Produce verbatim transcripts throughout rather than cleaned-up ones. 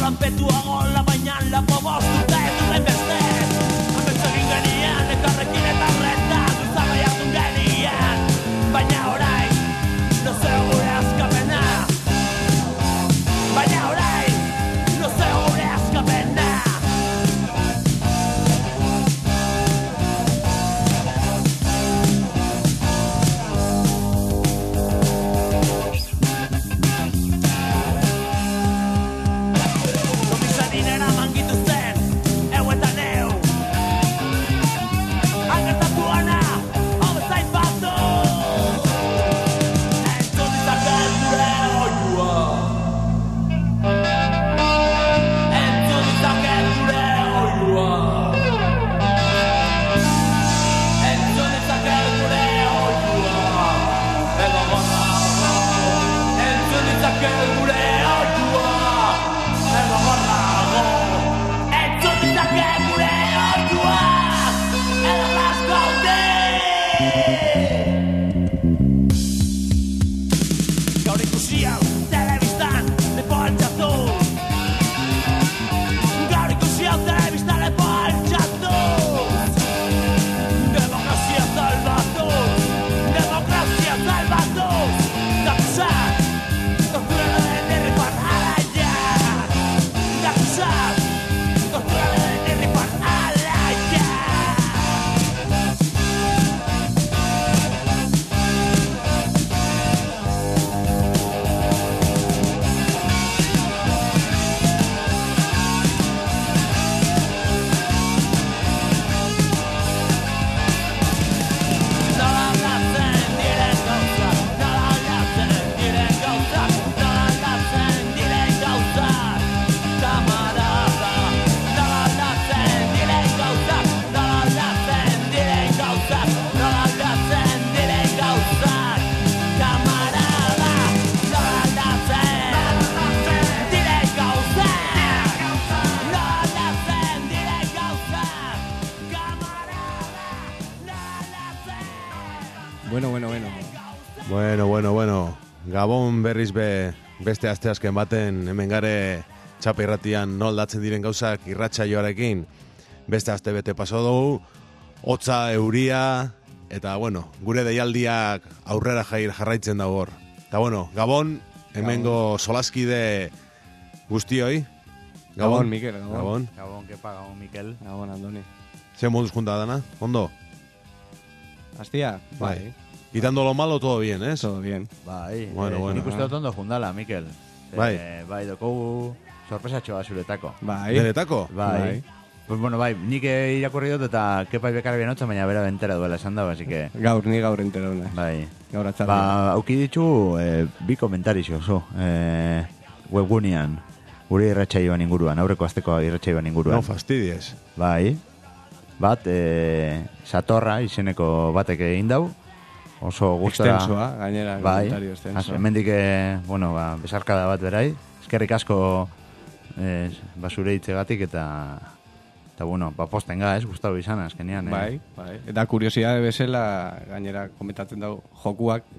zanpetuago la baina lapo bostute duten beste Ametsa egin genien, ekarrekin eta horreta Duzama jartun genien Baina orain, no zeo gure askapena Baina orain, no zeo gure askapena Gabon berriz be beste asteazken baten hemen gare Txapa irratian noldatzen diren gauzak irratsaioarekin beste aste bete paso dugu hotza euria eta bueno gure deialdiak aurrera jair jarraitzen dago hor eta bueno Gabon hemengo solaskide guztioi Gabon, Gabon Mikel Gabon Gabon Gabon kepa Gabon Mikel Gabon Andoni ze moduz junta dana ondo Astia bai Quitando lo malo, todo bien, ¿eh? Todo bien. Bai, bueno, eh, bueno. Nik uste dut ondo jundala, Mikel. Bai. Eh, bai, doko sorpresa txoa zuretako. Bai. Deretako? Bai. bai. Pues bueno, bai, nik irakurri dut eta kepai bekarra bianotza, baina bera bentera duela esan dago, así que... Gaur, ni gaur entera una. Bai. Gaur atzarri. Ba, auki ditu, eh, bi komentarixo, zo. Eh, webgunean, gure irratsaioan inguruan, aurreko asteko irratsaioan inguruan. No fastidies. Bai. Bat, eh, Satorra izeneko batek egin dau. Oso gustora. Extensoa, gainera, bai, komentario extenso. Hemendik, bueno, ba, besarkada bat berai. Eskerrik asko eh, basure hitzegatik eta eta bueno, ba posten ga, ez, gustatu izan azkenean, eh. Bai, bai. Eta kuriosidade bezala gainera komentatzen dago jokuak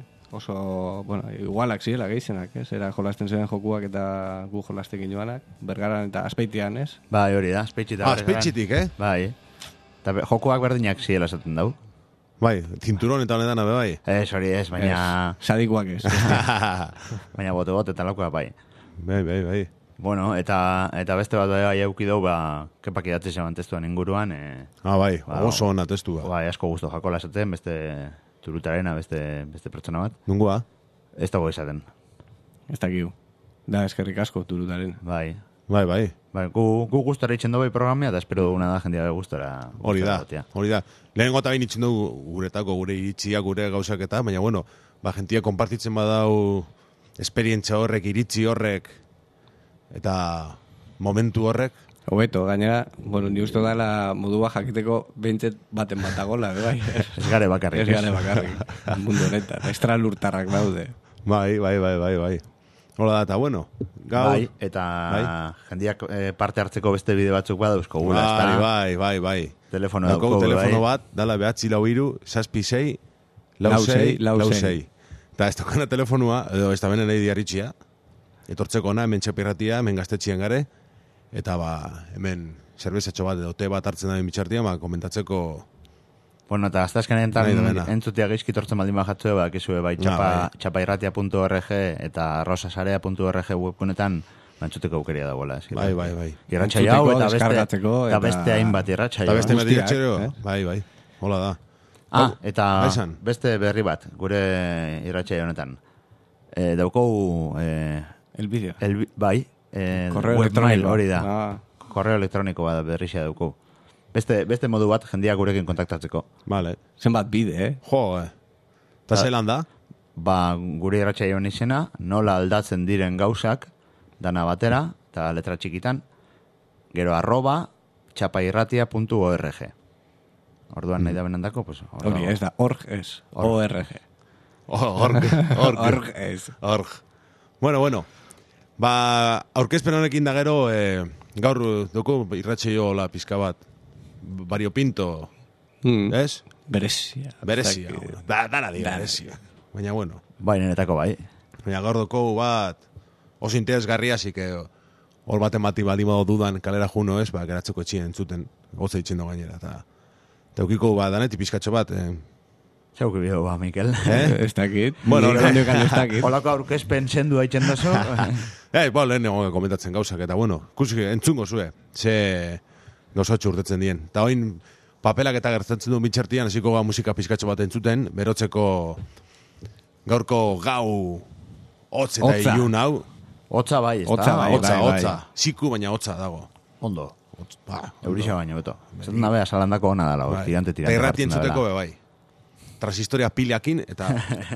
oso, bueno, igualak zirela gehienak, ez? Era jolasten ziren jokuak eta gu jolastekin joanak, Bergaran eta Azpeitian, ez? Bai, hori da, Azpeitxita. Ah, Azpeitxitik, eh? Bai. Eta be, jokuak berdinak ziela esaten dau. Bai, cinturón eta honetan abe bai. Ez, hori ez, baina... Sadikoak ez. Baina bote-bote eta laukoa bai. Bai, bai, bai. Bueno, eta eta beste bat bai euki dau, ba, kepak idatzi zeban testuan inguruan. Eh, ah, bai, ba, oso ona testua. Bai, asko gusto jakola esaten, beste turutarena, beste, beste pertsona bat. Nungoa? Ez dago esaten. Ez dakiu. Da, eskerrik asko turutaren. Bai. Bai, bai. Bai, gu, gu gustora itzen dugu programea, eta espero duguna da jendia gustora. Hori da, hori da. Lehenengo eta bain itzen dugu guretako, gure iritziak, gure gauzak eta, baina bueno, ba, jentia konpartitzen badau esperientzia horrek, iritzi horrek, eta momentu horrek. Hobeto, gainera, bueno, ni uste dala modua jakiteko behintzet baten bat dagoela, bai. Ez gare bakarrik. Ez gare bakarrik, mundu honetan, extra lurtarrak daude. Bai, bai, bai, bai, bai. Hola da, eta bueno, gaur... Bai, eta bai? Jendiak eh, parte hartzeko beste bide batzuk badauzko gula, bai, ez da? Bai, bai, bai. Telefono dauko, dauko, telefono bai. bat, dala behatzi lau iru, saspi sei, lau sei, lau sei. Eta ez tokana telefonua, edo ez da benen nahi diarritxia. etortzeko ona, hemen txapirratia, hemen gaztetxien gare, eta ba, hemen zerbezatxo bat, edo te bat hartzen da bitxartia, ba, komentatzeko... Bueno, eta aztazken entzutia geizki tortzen baldin bajatzu, ba, kizue, bai, txapa, bai. txapairratia puntu org eta rosasarea puntu org webgunetan, ba, entzuteko aukeria dagoela. Bai, bai, bai. Irratxai hau, eta beste, eta beste hainbat irratxai. Eta beste irratxai, eh? bai, bai, hola da. Ah, eta beste berri bat, gure irratxai honetan. E, daukou... E, el vídeo. El, bai, e, correo electrónico. Hori da. Ah. Correo electrónico bat berrizia daukou. Beste, beste modu bat jendia gurekin kontaktatzeko. Vale. Zenbat bide, eh? Jo, eh. Eta zelan da? Ba, gure irratxai hon izena, nola aldatzen diren gauzak, dana batera, eta letra txikitan, gero arroba txapairratia puntu org. Orduan mm. nahi da benandako, pues... Hori, ez da, org ez, org. Org, org. Org ez. Org. Bueno, bueno. Ba, aurkezpen honekin da gero, eh, gaur dugu irratxai hola pizka bat. Bario Pinto, mm. ez? Berezia. Berezia. Da, dara dira, berezia. Baina, bueno. Bai, nenetako bai. Baina, gaur doko bat, oso interesgarria, así que hor baten bati bali modo dudan kalera juno, ez? Ba, geratzeko etxien entzuten, goza itxendo gainera. Ta, teukiko, ba, danetik pizkatxo bat, eh? Zeuki bio, ba, Mikel. Eh? Ez dakit. Bueno, holako aurkezpen sendu haitzen dazo. Eh, bo, lehen egon komentatzen gauzak, eta, bueno, kusi, entzungo zue, ze... gauzatxo urtetzen dien. Eta oin papelak eta gertatzen du bitxartian, hasiko ga musika pizkatxo bat entzuten, berotzeko gaurko gau hotz eta ilun hau. Hotza bai, ez da? Hotza, bai, hotza, bai, hotza. Bai. Siku baina hotza dago. Ondo. Otz, ba, Eurixa baina, beto. Zaten nabea salandako hona dala, bai. tirante, tirante. Eta irrati entzuteko be, bai. Transhistoria pilakin eta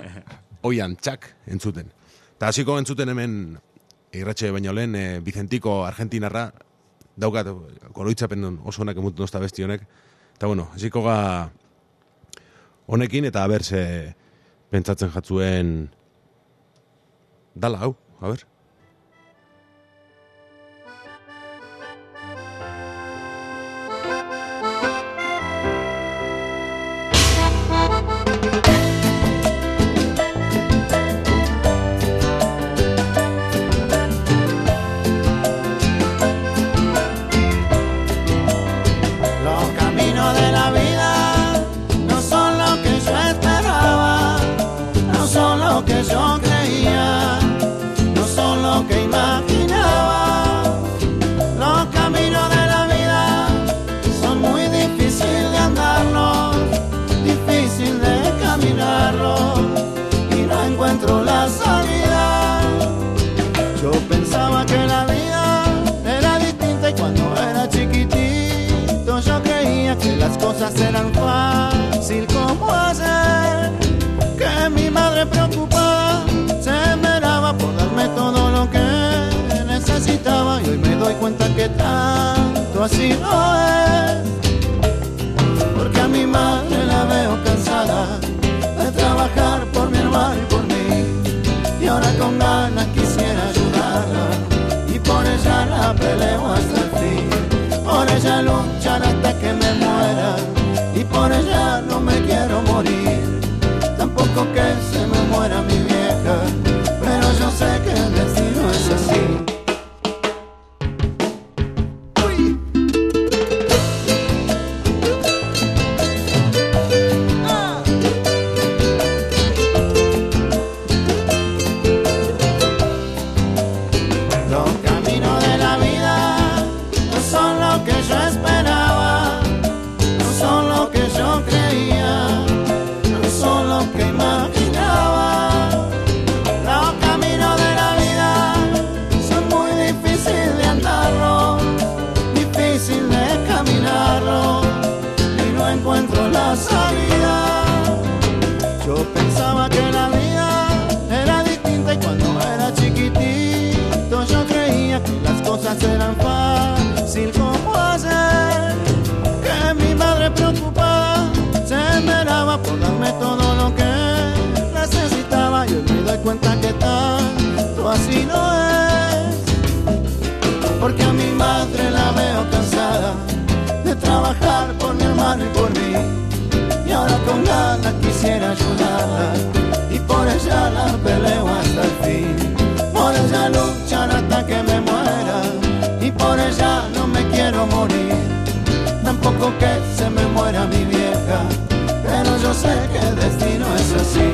oian txak entzuten. Eta hasiko entzuten hemen irratxe baino lehen, e, Vicentiko Argentinarra, daukat, koloitzapen oso honak emutun ozta besti honek. Eta bueno, hasiko ga honekin, eta a ber, ze pentsatzen jatzuen dala, hau, a ber. Eran fácil como hacer que mi madre preocupada se esmeraba por darme todo lo que necesitaba, y hoy me doy cuenta que tanto así no es, porque a mi madre la veo cansada de trabajar por mi hermano y por mí, y ahora con ganas quisiera ayudarla, y por ella la peleo hasta el fin, por ella luchar hasta que me muera, y por ella no me quiero morir, tampoco que se me muera mi vieja, pero yo sé que el destino es así. Uy. Ah. Los caminos de la vida no son lo que yo esperaba, son lo que yo creía, no son lo que imaginaba. Los caminos de la vida son muy difíciles de andarlos, difícil de caminarlos, y no encuentro la salida. Yo pensaba que la vida era distinta, y cuando era chiquitito yo creía que las cosas eran fácil como hacer que mi madre preocupada se esmeraba por darme todo lo que necesitaba, y hoy me doy cuenta que tanto así no es, porque a mi madre la veo cansada de trabajar por mi hermano y por mí, y ahora con ganas quisiera ayudarla, y por ella la peleo hasta el fin, por ella lucho muera mi vieja, pero yo sé que el destino es así.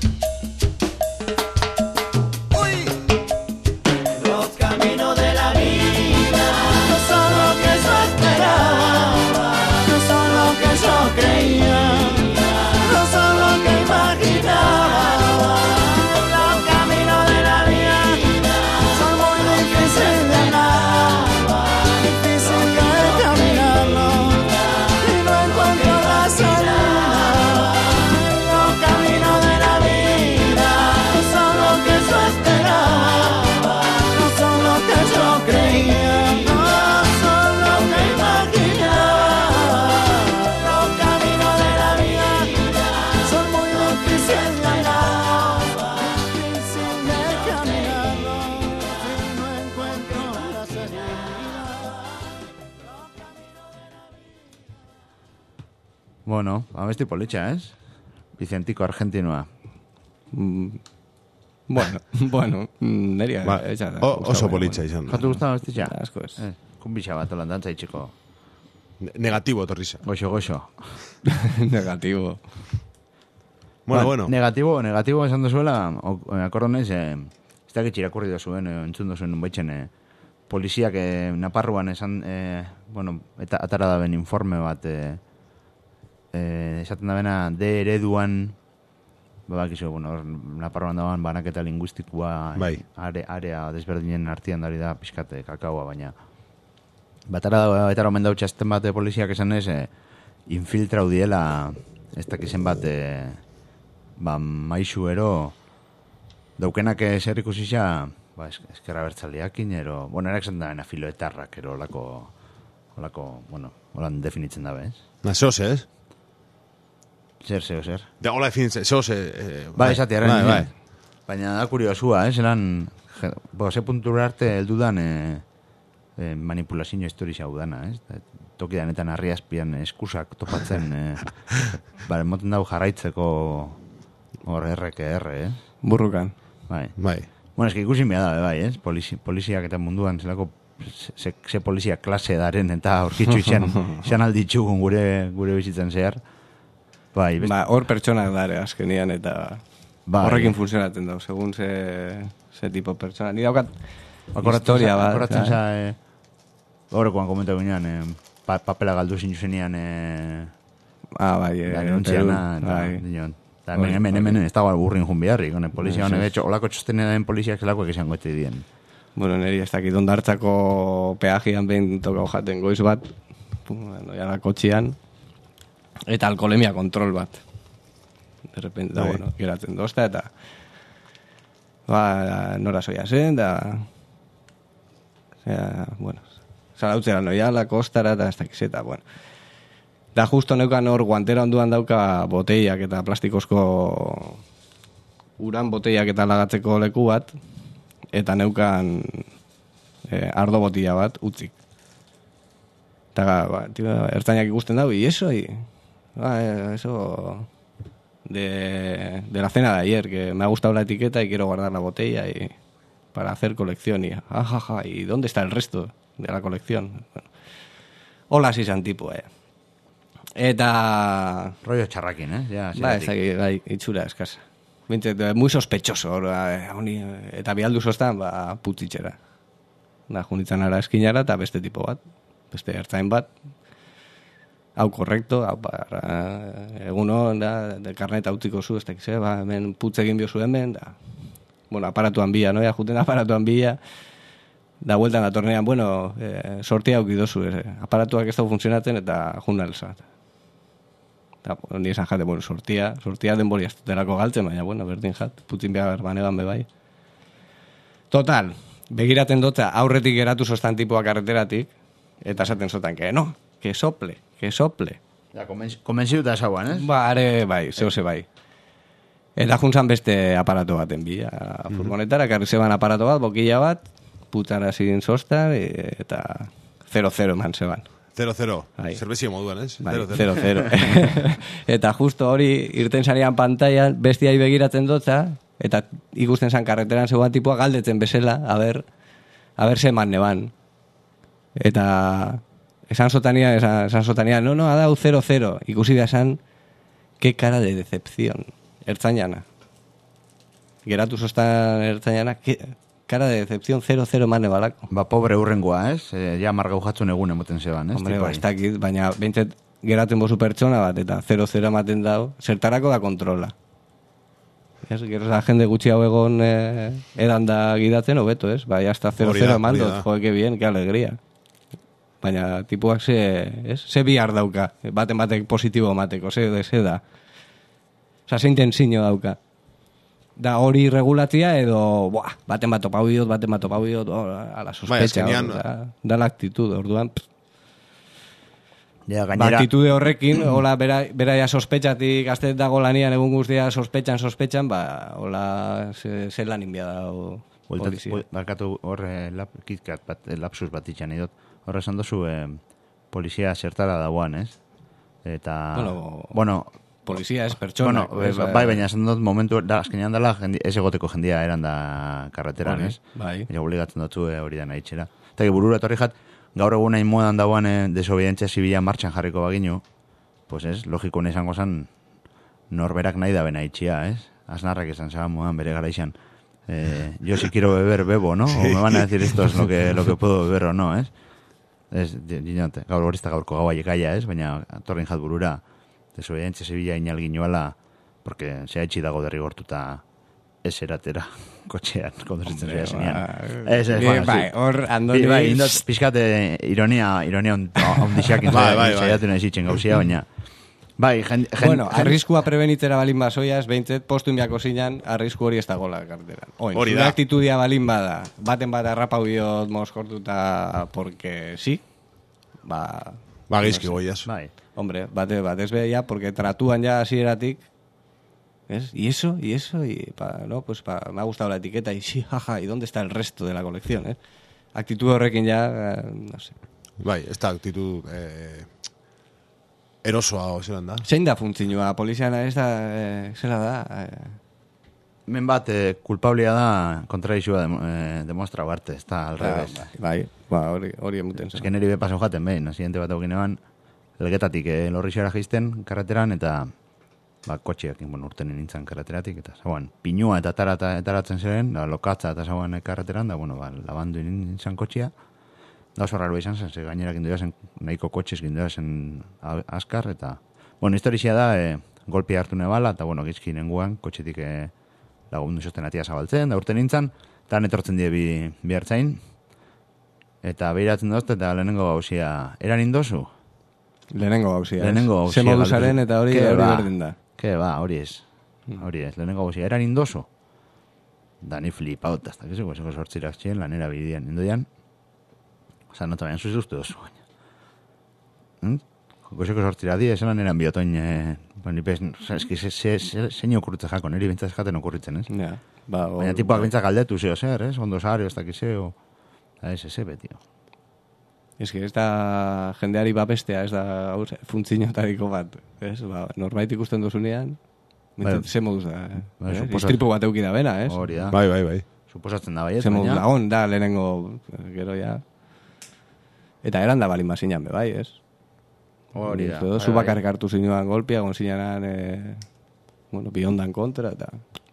Los caminos de la vida no son lo que yo esperaba, no son lo que yo creía, no son lo que imaginaba. Los caminos de la vida son muy difíciles de andar, difícil que caminarlo y no encuentro la salida. Los caminos de la vida no son lo que yo esperaba, no son lo que yo creía, no son lo que imaginaba. Los caminos de la vida son muy difíciles de andar, difícil de caminarlo si no encuentro la salida. Bueno, abesti politxa, ez? Vicentico argentinoa. Mm, bueno, bueno, neria. Ba, etxa da, o- gustau oso baina, politxa bueno. izan da. Jatu guztan abestitxa? Asko ez. Eh, kunbixa bat olan dantza itxiko. Ne- Negatibo etorriza. Goxo, goxo. Negatibo. Bueno, Ba, bueno. Negatibo, negatibo esan duzuela, o- eh, akordo naiz, eh, ez dakit irakurri dozuen, eh, entzun dozuen baitzen, eh, poliziak eh, Naparruan esan, eh, bueno, eta atara da ben informe bat, eh, eh, esaten da bena, de ereduan, bakizu, bueno, hor, Naparruan dagoen banaketa linguistikoa, Bai. are, area desberdinen artean dari da pixkate kakaoa, baina batara da, eta omen dautxe azten bat eh, poliziak esan ez, eh, infiltrau diela, ez dakizen bat, eh, ba, maizu ero, daukenak zer ikusisa, ba, es- eskerra bertzaliakin, ero, bueno, erak zen da, ena filoetarrak, ero, olako, olako, bueno, holan definitzen dabe, ez? Na, zehoz, ez? Zer, zeo, zer. Da, hola definitzen, zehoz, eh, Bai, esatearen. Bai, bai. Baina da kuriosua, eh? Zelan, je- bo, ze puntura arte heldudan eh, eh, manipulazio historia hau dana, eh? Toki danetan harri azpian eskusak topatzen, eh, ba, emoten dau jarraitzeko hor erreke erre, eh? Burrukan. Bai. Bai. Bueno, eski ikusi mea da, bai, ez? Polizi, poliziak eta munduan, zelako ze, ze polizia klase daren eta aurkitzu izan, izan alditxugun gure, gure bizitzen zehar. Bai, best, Ba, hor pertsonak dare azkenian eta Bai. horrekin funtzionatzen dau, segun ze, ze tipo pertsona. Ni daukat Akoratzen historia za- bat. akoratzen eh? za, eh, horrekoan komentatu ginean, eh, pa, papela galdu zinu zenean, eh, Ah, bai, eh, da denuntziana, Perun, eta, bai. dinon. Eta hemen, Hori, hemen, hori. hemen, ez dago urrin jun beharrik, hone, polizia Ez, hone, ez. betxo, olako txostenea den poliziak zelakoak izango ete dien. Bueno, niri ez dakit ondartzako peajian behin tokau jaten goiz bat, noiala kotxian, eta alkoholemia kontrol bat. De repente, da, Bai. bueno, geratzen dozta, eta ba, nora soia zen, da, osea, bueno, zarautzera noiala, kostara, eta ez dakiz, eta, bueno. Da justo neukan hor guantera onduan dauka boteiak eta plastikozko uran boteiak eta lagatzeko leku bat, eta neukan eh, ardo botila bat utzik. Eta, ba, tio, ertzainak ikusten dau, y eso, y, ba, eh, eso de, de la cena de ayer, que me ha gustado la etiqueta y quiero guardar la botella y para hacer colección. Y, ajaja, ¿y dónde está el resto de la colección? Bueno, hola, si santipo, eh. Eta... Rollo txarrakin, eh? Ja, Ba, zeratik. ez dakit, bai, itxura eskasa. Bintzat, muy sospechoso, hor, eh, honi, eta bialdu zoztan, ba, putzitxera. Da, junitzen ara eskinara, eta beste tipo bat, beste ertzain bat, hau korrekto, hau, para, eguno, da, de karnet hautiko zu, ez dakiz, eh, ba, hemen putz egin biozu hemen, da, bueno, aparatuan bila, no, ja, juten aparatuan bila, da, bueltan da tornean, bueno, eh, sortia aukidozu, eh, aparatuak ez da funtzionatzen, eta jun alzat. Eta, ni esan jate, bueno, sortia, sortia denbori astuterako galtzen, baina, bueno, berdin jat, putin behar baneban bebai. Total, begiraten dota aurretik geratu zoztan tipua karreteratik, eta esaten zotan, que no, que sople, que sople. Ja, konbentziuta esauan, ez? Ba, are, bai, zehose bai. Eta juntzan beste aparato baten bila, furgonetara, karri zeban aparato bat, bokila bat, putara zin zoztan, e, eta zero-zero eman zeban. Zero, zero. Bai. Zerbezia moduan, ez? Bai, Zero, zero. zero-zero. Eta justo hori irten zarian pantailan bestiai begiratzen dotza, eta ikusten zan karreteran zeuan tipua galdetzen bezala, a ber, a ber ze man neban. Eta esan sotania, esan, esan sotania, no, no, ha dado cero cero. Ikusi da esan, qué cara de decepción. Ertzainana. Geratu zostan ertzainana, qué cara de decepción cero cero mane balako. Ba, pobre urrengoa, ez? E, ja margau jatzun egun emoten zeban, ez? Hombre, ba, ez dakit, baina behintzet geratzen bozu pertsona bat, eta zero zero ematen dau, zertarako da kontrola. Ez, gero da jende gutxi hau egon eh, edan da gidatzen, hobeto, ez? Ba, hasta zero cero emandot, joe, que bien, que alegría. Baina tipuak ze, ez? Ze bihar dauka, baten batek positibo mateko, ze, ze da. Osa, ze intensiño dauka. Da hori regulatzia edo, buah, baten bat topau diot, baten bat topau diot, oh, a la sospecha, Bai, or, da, da la actitud, orduan, pff. Ja, Ba, gainera... aktitude horrekin, hola, bera, bera ja sospetxatik, azte dago lanian egun guztia sospetxan, sospetxan, ba, hola, ze, ze lan inbia da, o, polizia. Barkatu horre, lap, kitkat, bat, lapsus bat itxan idot. Horre esan dozu, eh, polizia zertara dagoan, ez? Eta... Bueno, bueno polizia ez, pertsona. Bueno, ez, bai, baina esan dut momentu, da, azkenean dela, jendi, ez egoteko jendia eran da karreteran, ez? Bai. Eta obligatzen dutzu eh, hori da nahi txera. Eta burura etorri jat, gaur egun nahi modan dagoan eh, desobedientzia zibila martxan jarriko baginu, pues ez, logiko izango zan norberak nahi da bena itxia, ez? Aznarrak esan zaban modan bere gara izan. Eh, yo si quiero beber, bebo, ¿no? O me van a decir esto es lo que, lo que puedo beber o no, ez? Ez, dinante, gaur horista gaurko gaua jekaia, ez? Baina torrin jat burura desobedientzia zibila inalgin joala, porque se ha etxi dago derrigortuta ez eratera kotxean, konduzitzen zera zenean. Ez, ez, bueno, bai, hor, andoni... Bai, indot, pixkate ironia, ironia ondixak inzaiatu nahi zitzen gauzia, baina... Bai, jen... Bueno, arriskua prebenitzera balin basoia, ez behintzet, postu inbiako zinan, arrisku hori ez dagoela karteran. Oin, hori zure da. aktitudia balin bada, baten bat arrapau diot moskortuta porque sí, ba... Ba, geizki goiaz. Bai. Hombre, bate, bat ez beha, porque tratuan ja hasieratik, ¿es? Y eso, y eso, y pa, no, pues pa, me ha gustado la etiqueta, y sí, jaja, ¿y dónde está el resto de la colección, eh? Actitud horrekin ja, eh, no sé. Bai, ez da actitud eh, erosoa o zelan da. Zein da funtzioa, poliziana ez da, eh, zela da, eh, Men bat, eh, kulpablia da kontradizioa dem, eh, demostra barte, ez da, al revés. bai, ba, hori, hori emuten Ez que niri be paso jaten behin, asiente bat aukin eban, elgetatik eh, lorrixera jaisten karreteran, eta ba, kotxeak bueno, urten nintzen karreteratik, eta zauan, pinua eta tarata, etaratzen ziren, da, lokatza eta zauan karreteran, da, bueno, ba, labandu nintzen kotxea, da oso raro izan zen, ze gainera gindoia zen, nahiko kotxez gindoia zen askar, eta, bueno, historizia da, e, golpia hartu nebala, eta, bueno, gizki nenguan, kotxetik e, lagundu zosten atia zabaltzen, da urten nintzen, eta netortzen die bi, bi hartzain, eta behiratzen dozte, eta lehenengo gauzia, eran indozu? Lehenengo gauzia, Lehenengo gauzia. Ze moduzaren eta hori Ke hori ba, berdin da. Ke ba, hori ez. Hori ez, lehenengo gauzia, eran indozu? Da ni flipauta, hasta que se gozeko sortzirak txien, lanera bidian, indoian, oza, nota baina zuzi uste dozu, baina. Hm? Goizeko sortzira di, esan eran biotoin, eh, bueno, nipez, eski, ze, ze, ze, zein okurritze jako, niri bintzaz jaten okurritzen, ez? Ja, ba, or, Baina tipuak bintzak galdetu zeo zer, ez? Ondo sario, ez dakizeo, da ez, ez, betio. Ez que ez da jendeari babestea, ez da funtziotariko bat, ez? Ba, norbait ikusten duzunean, Bai. ze moduz da, eh? Bai, Eh? suposat- Istripu bat euki da bena, ez? Hori da. Bai, bai, bai. Suposatzen da baiet, Ze moduz baina... da, on da lehenengo, gero ja. Eta eran da balin bazinan be, bai, ez? Hori da. Uste dut, bai, zu bai. bakarrik hartu zinuan golpia, gon zinanan, eh, bueno, biondan kontra, eta...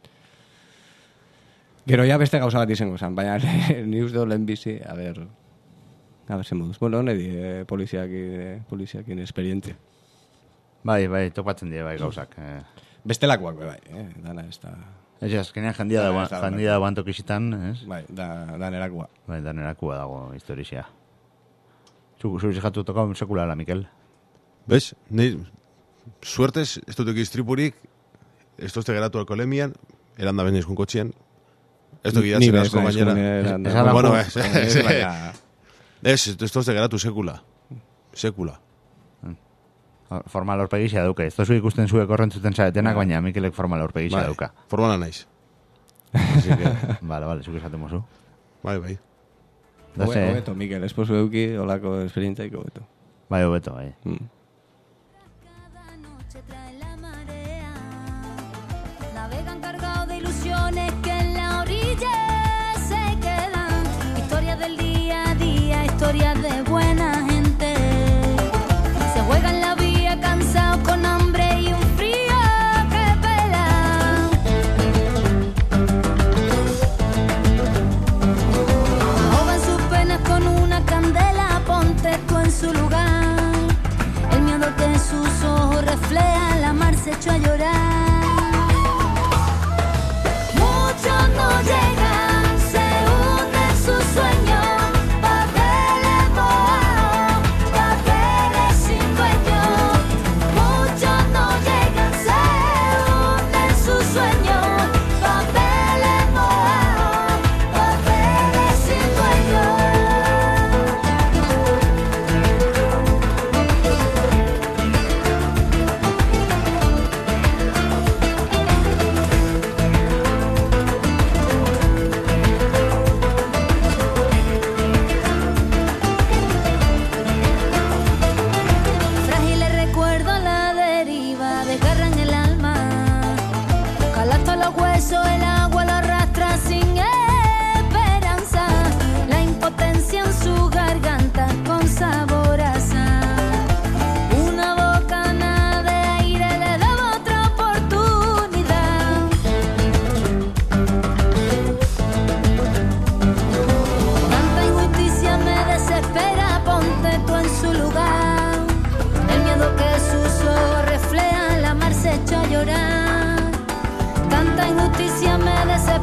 Gero ja beste gauza bat izango zen, baina ni uste dut lehen bizi, a ber, a ber, ze moduz. Bueno, nedi, eh, poliziakin, eh, poliziakin esperientzia. Bai, bai, topatzen die bai gauzak. Eh. Bestelakoak be, bai, eh, dana ez da... Ez, azkenean jendia da, Bai, ez da, jendia da bantokizitan, ez? Bai, da, danerakoa. Bai, danerakua dago historizia. Zu, zu izatu tokau sekulala, Mikel. ¿Ves? Ni, suertez, ez dut istripurik, ez dozte geratu alkolemian, eran da benizkun kotxien, ez dut Ni gidatzen bez, asko naiz, gainera. gune eran da. Ez- ez ala- Bueno, ez, Eh, ez, baina- ez, ez dozte geratu sekula. Sekula. Formal horpegixia dauka. Ez tozu ikusten zuek horrentzuten zaretenak, baina Mikelek formal horpegixia Bai, dauka. formala naiz. Así que, vale, vale, zuk esaten mozu. Bai, bai. Da Hobe- ze, Hobeto, Mikel, esposu euki, olako esperientzaiko hobeto. bai, hobeto, bai. Mm. Cada noche trae la marea, navegan cargados de ilusiones que en la orilla se quedan. Historias del día a día, historias de buena gente.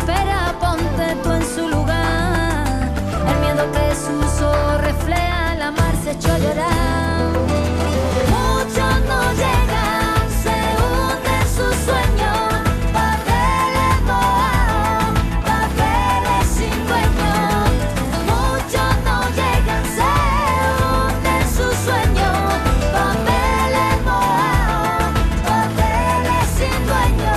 espera, ponte tú en su lugar. El miedo que sus ojos refleja, el amar se echó a llorar. Muchos no llegan, se hunden sus sueños. Papeles mojados, papeles sin dueño. Muchos no llegan, se hunden sus sueños. Papeles mojados, papeles sin dueño.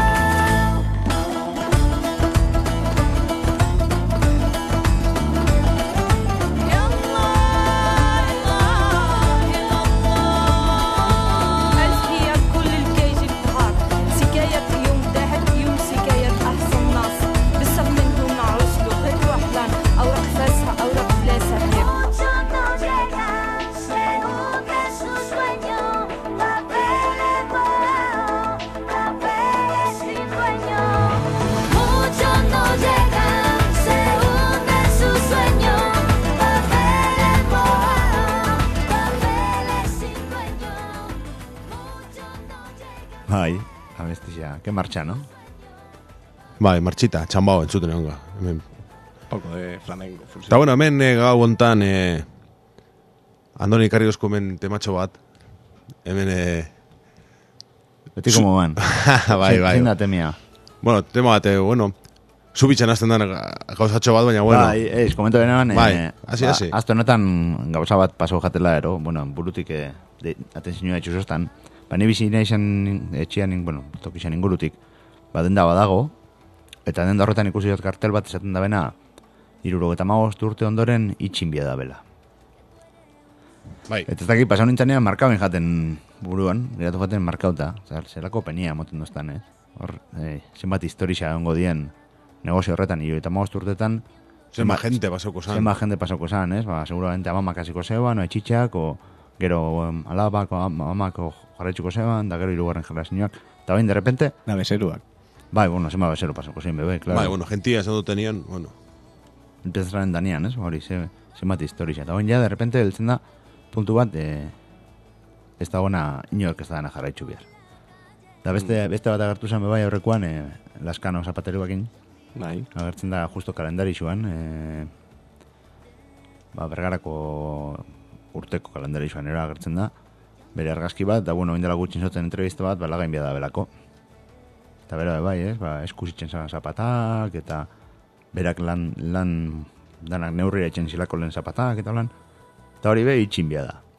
الحياة كل الكيجي بحار سكاية يوم تحت يوم سكاية أحسن ناس بسب منهم عرسلو هيك وحلان أوراق فاسها أوراق فلاسة هيك Muchos no llegan, se hunden sus sueños. Papeles mojados, papeles sin dueño. Muchos no llegan, se hunden sus sueños. Papeles mojados, papeles sin dueño. Muchos no llegan. Bai, abestizia, que marcha, no? Bai, martxita, txambao entzuten egonga. Hemen. Poco de flamenco. full Eta bueno, hemen eh, gau hontan eh, Andoni Karriozko hemen tematxo bat. Hemen, eh, Beti como van. bai, bai. Zein da temia. Bueno, tema bat, eh, bueno, zubitzen hasten den gauzatxo bat, baina bueno. Bai, ez, komento benean, Bai, eh, hasi, ba, hasi. Azte honetan gauza bat paso jatela ero, bueno, burutik eh, de, atentzioa etxuzostan, ba, ni bizi izan etxean, bueno, tokizan ingurutik, ba, denda badago, eta denda horretan ikusi dut kartel bat esaten da bena, irurogeta magost urte ondoren itxinbia da bela. Bai, Eta ez dakit, pasau nintzanean markauen jaten buruan, geratu jaten markauta, zer, zerako penia moten doztan, ez? Hor, eh, zenbat historia ongo dien negozio horretan, irurogeta magost urtetan, zenba jente pasoko zan. zenba jende pasako zan, ez? Ba, seguramente amamak hasiko zeban, o etxitxak, o gero em, alabak, o am- amamak o jarraitzuko zeban, da gero hirugarren generazioak. Eta bain, de repente, Da bezeruak. bai, bueno, zenba bezero pasako zein, bebe, claro. Bai, bueno, gentia esan dutenian, bueno. Empezaren danean, ez? Hori, ze, zenbat historia. Eta bain, ja, de repente, heltzen da, puntu bat, e, ez da gona inork ez da dana jarraitzu behar. Da beste, beste bat agertu zen, bebai, aurrekoan, e, Laskano zapateruakin, Bai. agertzen da justo kalendarixuan, e, ba, bergarako urteko kalendarixuan era agertzen da, bere argazki bat, da bueno, indela gutxin zoten entrevista bat, ba, lagain bia da belako. Eta bera, bai, ez, ba, eskusitzen zan zapatak, eta berak lan, lan danak neurrira etxen zilako lehen zapatak, eta lan, eta hori be, itxin bia da.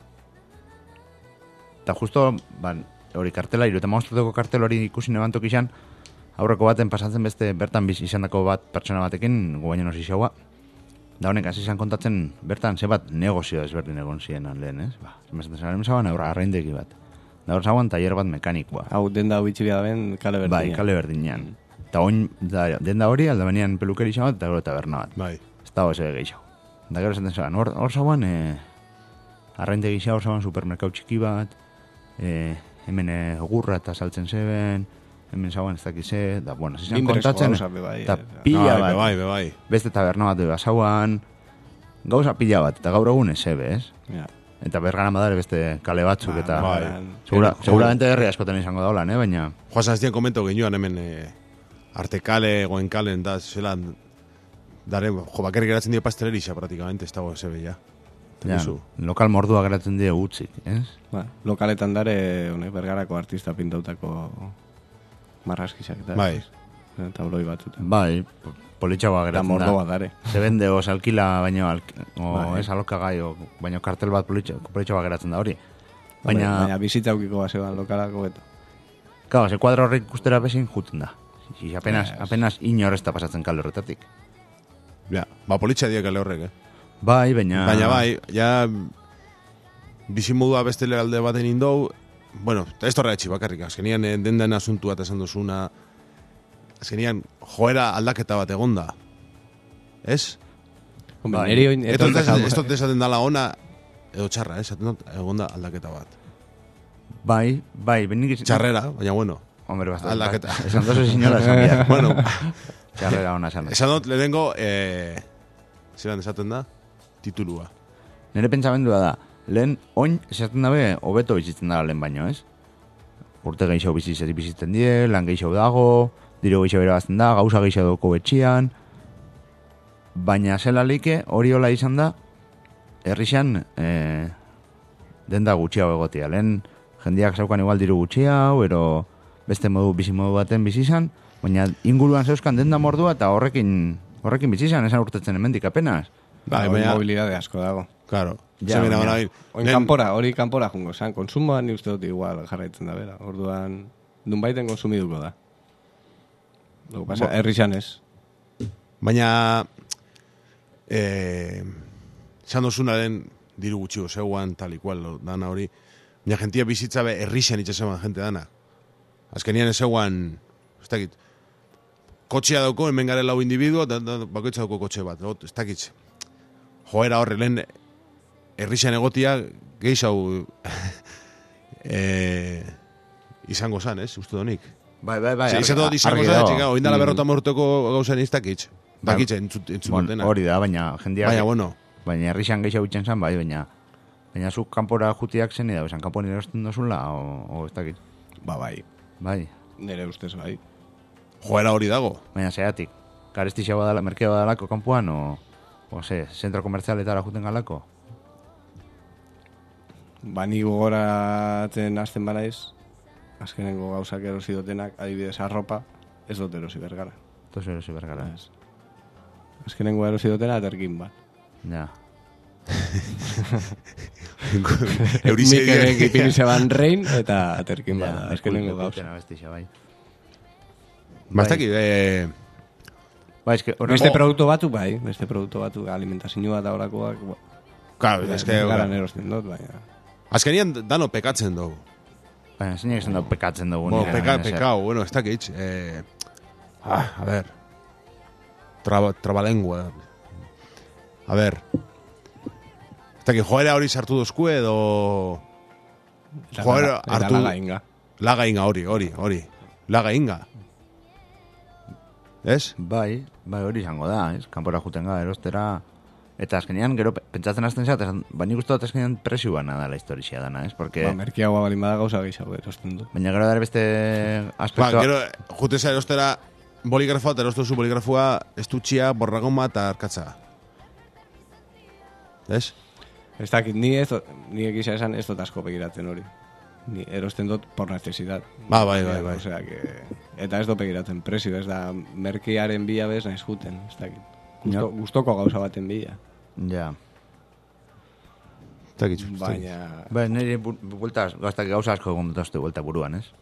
Eta justo, ba, hori kartela, iru eta maostruteko kartel hori ikusi nebantok izan, aurreko baten pasatzen beste bertan biz izandako bat pertsona batekin, guainen osi xaua. Da honek, hasi izan kontatzen, bertan zebat negozio ezberdin egon zienan lehen, ez? Ba, zemezaten zaren zaban, aurra arraindegi bat. Da hor zagoan taller bat mekanikoa. Hau denda hau bitxibia da ben, kale berdina. Bai, kale berdinean. Eta oin, da, denda hori, alda benean pelukeri bat, eta gero taberna bat. Bai. Ez da hoze gehiago. Da gero esaten zaban, hor, hor zagoan, e, arraindegi xa hor zagoan supermerkau txiki bat, e, hemen e, gurra eta saltzen zeben, hemen zagoan ez dakize, da, bueno, zizan Interesko kontatzen, gauza be bai, eta eh. pila bai, bat, bai, bai, bai. beste taberna bat beba zauan, gauza pila bat, eta gaur egun ez ebe, ez? Ja. Eta bergara madare beste kale batzuk, Ba, eta bai. segura, Jo. seguramente herri askotan izango daulan, eh? Baina, Joan Zaztien komento genioan hemen eh, artekale, goenkalen, da, zelan, dare, jo, bakarrik geratzen dio pastelerixa, praktikamente, ez dago zebe, ja. ja, Tekizu. lokal mordua geratzen die gutxik, ez? Ba, lokaletan dare, honek, bergarako artista pintautako marraskizak eta Bai. tabloi batzutan. Bai, politxagoa Eta geratzen mordoa da. dare. Se vende os alkila, baino, alk, o Bai. ez alokagai, o, baino kartel bat politxagoa geratzen da hori. Baina, Baina, baina bizitza aukiko baseban lokalako eta. claro, ze kuadro horrek ikustera bezin juten da. Si apenas, Ez. apenas inor ez da pasatzen kalde horretatik. Ja, ba, politxa diak ale horrek, eh. Bai, baina... Baina bai, ja, bizimodua beste alde baten indou, bueno, eta ez torra etxi bakarrik, azkenian eh, dendan asuntu bat esan duzuna, azkenian joera aldaketa bat egonda. Ez? Hombre, Bai. neri oin... Esto etortzen ez jau- dut esaten dala ona, edo txarra, eh? Esaten dut, egonda aldaketa bat. Bai, bai, benik... iz- Txarrera, baina bueno. Hombre, bastante. Aldaketa. Esan dozu sinola esan bihar. Bueno, Txarrera ona esan. esan dut lehenengo, eh, zelan esaten da, titulua. Nire pentsamendua da, lehen oin esaten dabe hobeto bizitzen da lehen baino, ez? Urte gehiago bizitzen bizitzen die, lan gehiago dago, diru gehiago irabazten da, gauza gehiago doko betxian, baina zela like hori hola izan da, herrixan e, denda gutxiago egotia. Lehen jendeak zaukan igual diru gutxiago, ero beste modu, bizi modu baten bizi izan, baina inguruan zeuskan denda mordua eta horrekin horrekin bizi izan, esan urtetzen hemendik apenas. Ba, baina- mobilidade asko dago. Claro. Ja, Ja, mira, baina- baina, Oin lehen- kanpora, hori kanpora jungo zan, konsumoan ni uste dut igual jarraitzen da bera. Orduan, dunbaiten konsumiduko da. Lo que pasa, Bo- herri ez. Baina, eh, esan dozunaren diru gutxio zeuan, tal ikual, lo, dana hori. Baina jentia bizitza be herrixen itxaseman jente dana. Azkenian ez zeuan, ez dakit, kotxea dauko, hemen garen lau individua, da, da, bakoitza dauko kotxe bat. Ot, ez dakit, joera horre lehen herrixen egotia, gehiago eh, izango zan, ez, uste donik. Bai, bai, bai. Sí, izan dut izango argi zan, dago. txika, oindala Mm. berrota morteko gauzen iztakitz. Bai. Dakitze, entzut, entzut Bon, dutena. hori da, baina jendeak... Baina, bueno, Baina herrixan gehiago bitzen zan, bai, baina... Baina zuk kanpora jutiak zen da, esan kanpon erosten dozula, o, o ez dakit. Ba, bai, Bai, nire ustez bai. joera hori dago. baina zeatik. Karestixia badala, merkea badalako kanpoan, o... O ze, zentro komertzialetara juten galako. Ba, ni gogoratzen hasten banaiz, azkenengo gauzak erosi dutenak, adibidez arropa, ez dut erosi bergara. Toz erosi bergara. Ez. Azkenengo erosi dutena aterkin bat. Ja. Eurize Mikelek ipini zeban rein eta aterkin bat. Ja, da, azkenengo eskultu gauza. putena bestixa, bai. Bastaki, eh, Bai, eske, horrego... Beste produktu batzuk bai, beste produktu batzuk, alimentazioa eta horakoak, ba, claro, es que, garan erosten dut, baina... azkenian dano pekatzen dugu. Baina, zeinak esan da pekatzen dugu. Bueno, nire, peka, baina, pekao, bueno, ez dakit. Eh, ah, a ver. Traba, trabalengua. A ver. Ez dakit, joera hori sartu dozku edo... Eta Joder, laga- eta hartu- laga inga. Laga inga hori, hori, hori. Laga inga. Ez? Bai, bai hori izango da, ez? Kanpora juten gara, erostera... Eta azkenean, gero, pe- pentsatzen hasten zat, esan, ba nik uste dut azkenean presio bana dala historizia dana, ez? Porque... Ba, merkiagoa balin bada gauza gehiago erosten du. Baina gero dara beste Ba, aspektua... gero, juteza erostera boligrafoa, eta erostu zu boligrafoa, estutxia, borragoma eta arkatza. Ez? Ez dakit, ni ez, dut- ni egisa esan ez dut asko begiratzen hori. Ni erosten dut por necesidad. Ba, bai, bai, bai. Osea, que... Eta ez dut begiratzen presio, ez da merkiaren bila bez naiz juten, ez dakit. Gusto, Ja. gustoko gauza baten bila. Ja. Ez dakit, ez dakit. Baina... Bai, nire bu- bueltas, gaztak gauza asko egon dut buelta buruan, ez?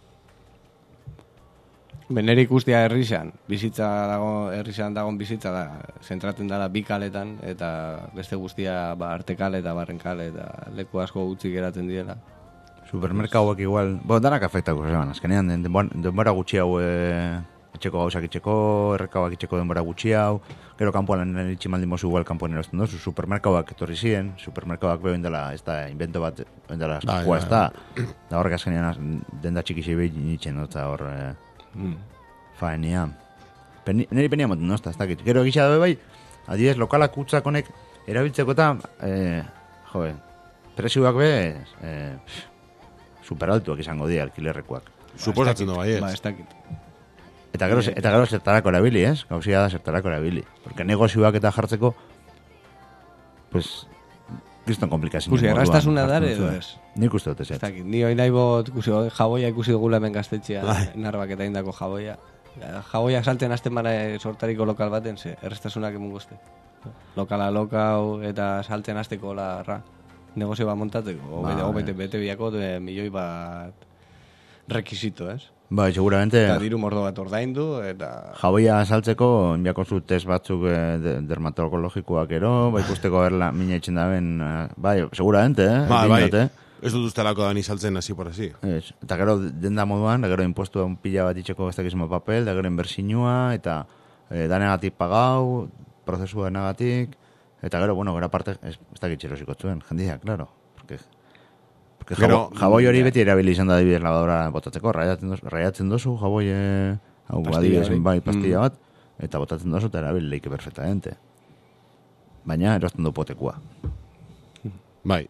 Benere ikustia herrixan, bizitza dago, herrixan dagoen bizitza da, zentratzen dela bi kaletan, eta beste guztia ba, artekale eta barrenkale, eta leku asko utzi geratzen direla. Supermerkauak igual... Bo, danak afektako zeban, azkenean, den- denbora, denbora gutxi hau e, etxeko gauzak itxeko, errekauak itxeko denbora gutxi hau, gero kanpoan itxi maldin mozu igual kanpoan erosten dozu, supermerkauak etorri ziren, supermerkauak behin dela, ez da, invento bat, behin dela, Bai, askoa, bai. ez da, da horrek azkenean az- denda txikixi behin nintzen, eta hor, e, Mm. faenia. Pen, niri penia moten, no, ez dakit. Gero egisa dabe bai, adibidez, lokalak kutzak honek erabiltzeko eta, e, joe, presioak be, e, superaltuak izango dira alkilerrekoak. Suposatzen du bai, Ba, ez. ez dakit. Eta gero, eta gero zertarako erabili, ez? Gauzia da zertarako erabili. Porque negozioak eta jartzeko, pues, kriston komplikazio. Ikusi, erraztasuna dar edo ez? Nik uste dut ez. Ez dakit, ni hori nahi bot, ikusi, jaboia ikusi dugula hemen gaztetxea, Bai. narbak eta indako jaboia. Jaboiak salten azten bara sortariko lokal baten, ze, errestasunak emun guzti. Lokala lokau eta salten azteko larra. Negozio bat montatzeko, Ba, ba, bai. bete, bete biako de milioi bat rekisito, ez? Bai, seguramente, Eta diru mordo bat ordaindu, eta... jaboia saltzeko, enbiako zu test batzuk eh, de, dermatologikoak ero, bai ikusteko erla mina itxen daben, eh, bai, seguramente, eh? Ba, bai, Dinot, eh? ez dut ustelako dani saltzen hasi por hasi. Ez, eta gero denda moduan, da gero impuestua un pila bat itxeko ez dakizmo papel, da gero inbersinua, eta e, danegatik pagau, prozesua denagatik, eta gero, bueno, gero aparte, ez, ez dakit txerosiko zuen, jendia, claro. Porque, porque Gero, jabo, jaboi hori beti erabili izan da adibidez lavadora botatzeko, raiatzen dozu, raiatzen dozu jaboi, e, hau, Pastilla adibidez, hori. bai, pastilla Mm. bat, eta botatzen dozu eta erabili leike perfectamente. Baina erosten du potekua. Bai.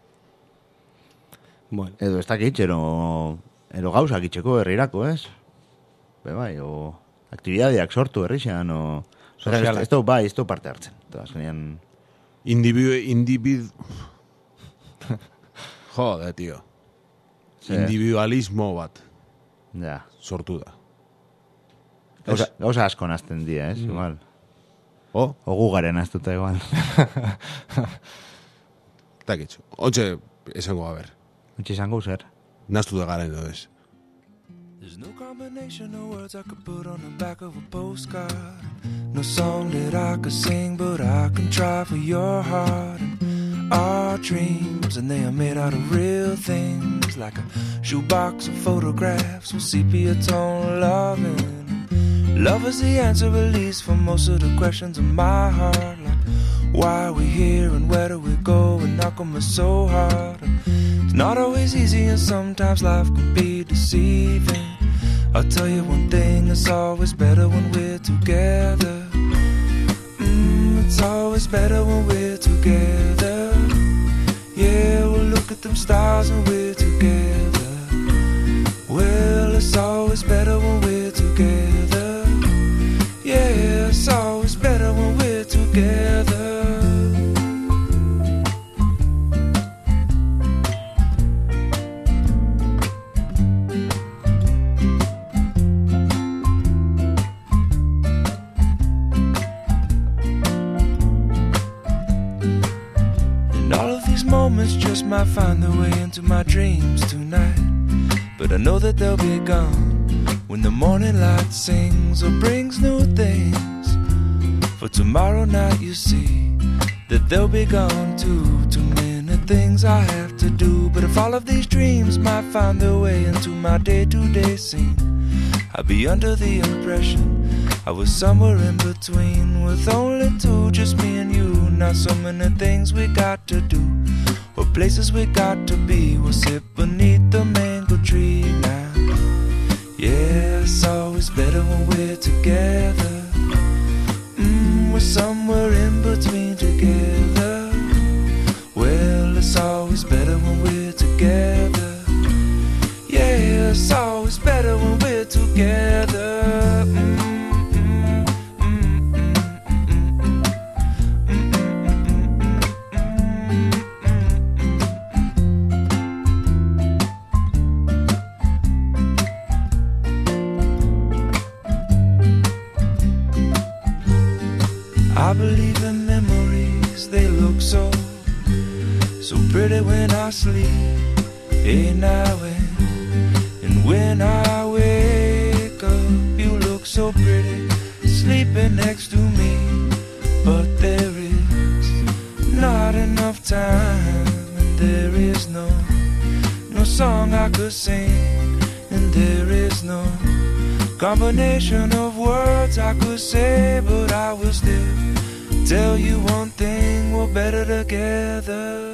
Bueno, Edo ez dakit, ero, ero gauzak itxeko herrirako, ez? Be bai, o... aktibidadeak sortu herrixan, o... Sozialak. Ez du, bai, ez du parte hartzen. Eta azkenean... Individu... Individu... Jode, tío. Ze. Individualismo bat Ja. sortu da. Gauza, gauza asko nazten dira, ez? Igual. O? Ogu garen aztuta igual. Takitxo. Ontxe, esango haber. Utsi izango zer. Naztu da garen edo ez. There's no combination of words I could put on the back of a postcard. No song that I could sing, but I can try for your heart. And our dreams, and they are made out of real things, like a shoebox of photographs with sepia tone loving. Love is the answer, at least, for most of the questions in my heart. Like, why are we here and where do we go? And how come it's so hard? It's not always easy, and sometimes life can be deceiving. I'll tell you one thing, it's always better when we're together. Mm, it's always better when we're together. Yeah, we'll look at them stars and we're together. Well, it's always better when we're together. Yeah, it's always better when we're together. Moments just might find their way into my dreams tonight, but I know that they'll be gone when the morning light sings or brings new things. For tomorrow night you see that they'll be gone too. Too many things I have to do, but if all of these dreams might find their way into my day-to-day scene, I'd be under the impression I was somewhere in between, with only two, just me and you. Not so many things we got to do, or places we got to be. We'll sit beneath the mango tree now. Yeah, it's always better when we're together. Mm, we're somewhere in between together. Well, it's always better when we're together. Yeah, it's always better when we're together. Mm. I believe in memories, they look so, so pretty when I sleep. Hey now and, and when I wake up, you look so pretty, sleeping next to me. But there is not enough time, and there is no, no song I could sing, and there is no combination of words I could say, but I will still tell you one thing, we're better together.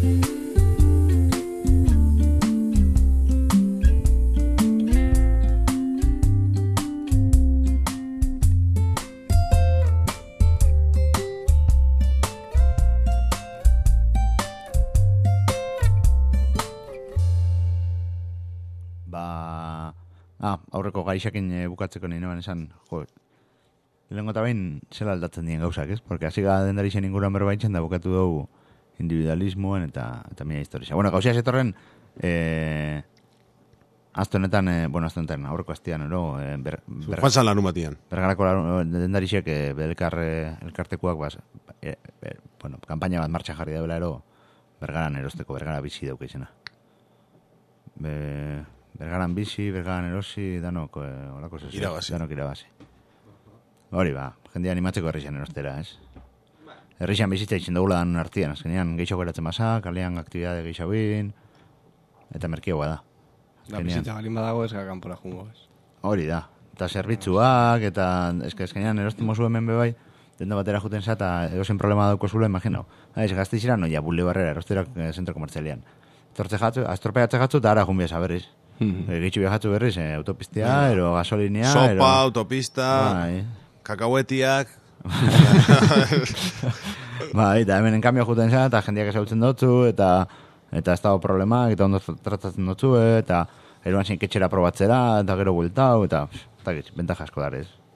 Ba... Ah, aurreko gaixakin e, bukatzeko nahi noan esan, jo, lehenko eta behin zela aldatzen dien gauzak, ez? Porque hasi gara dendarixen inguruan berbaitzen da bukatu dugu individualismoen eta, eta mila historia. Bueno, gauzia zetorren, eh, azte honetan, eh, bueno, azte honetan, aurreko aztean, ero, eh, ber, ber, Juan San Larun batian. bergarako dendarixek eh, belkar, eh, elkartekuak, bas, eh, eh, bueno, kampaina bat martxan jarri daula, ero, bergaran erosteko, bergara bizi dauka izena. Be, bergaran bizi, bergaran erosi, danok, eh, olako zezu. Irabazi. Danok irabazi. Hori ba, jendea animatzeko herrixan erostera, ez? Herrixan bizitza itxen dugula dan artian, azkenean gehiago geratzen basa, kalean aktibidade gehiago bin, eta merkioa da. Da, bizitza galin badago ez gara kanpora jungo, ez? Hori da. Eta zerbitzuak, eta eske azkenean erosten mozu hemen bebai, denda batera juten za, eta edozen problema dauko zula, imagino. Ez, gaztizira, noia, bulli barrera, erosterak eh, zentro komertzialian. Tortze jatzu, astropeatze jatzu, eta ara junbia berriz. E, Gitxu biajatzu berriz, eh, autopistia, ero gasolinea, Sopa, ero... autopista, Bai. kakahuetiak... Bai, eta hemen enkambio juten za, eta jendeak ezautzen dutzu, eta eta ez dago problemak, eta ondo tratatzen dutzu, eta eroan zein ketxera probatzera, eta gero bueltau, eta eta gitz, bentaja asko darez.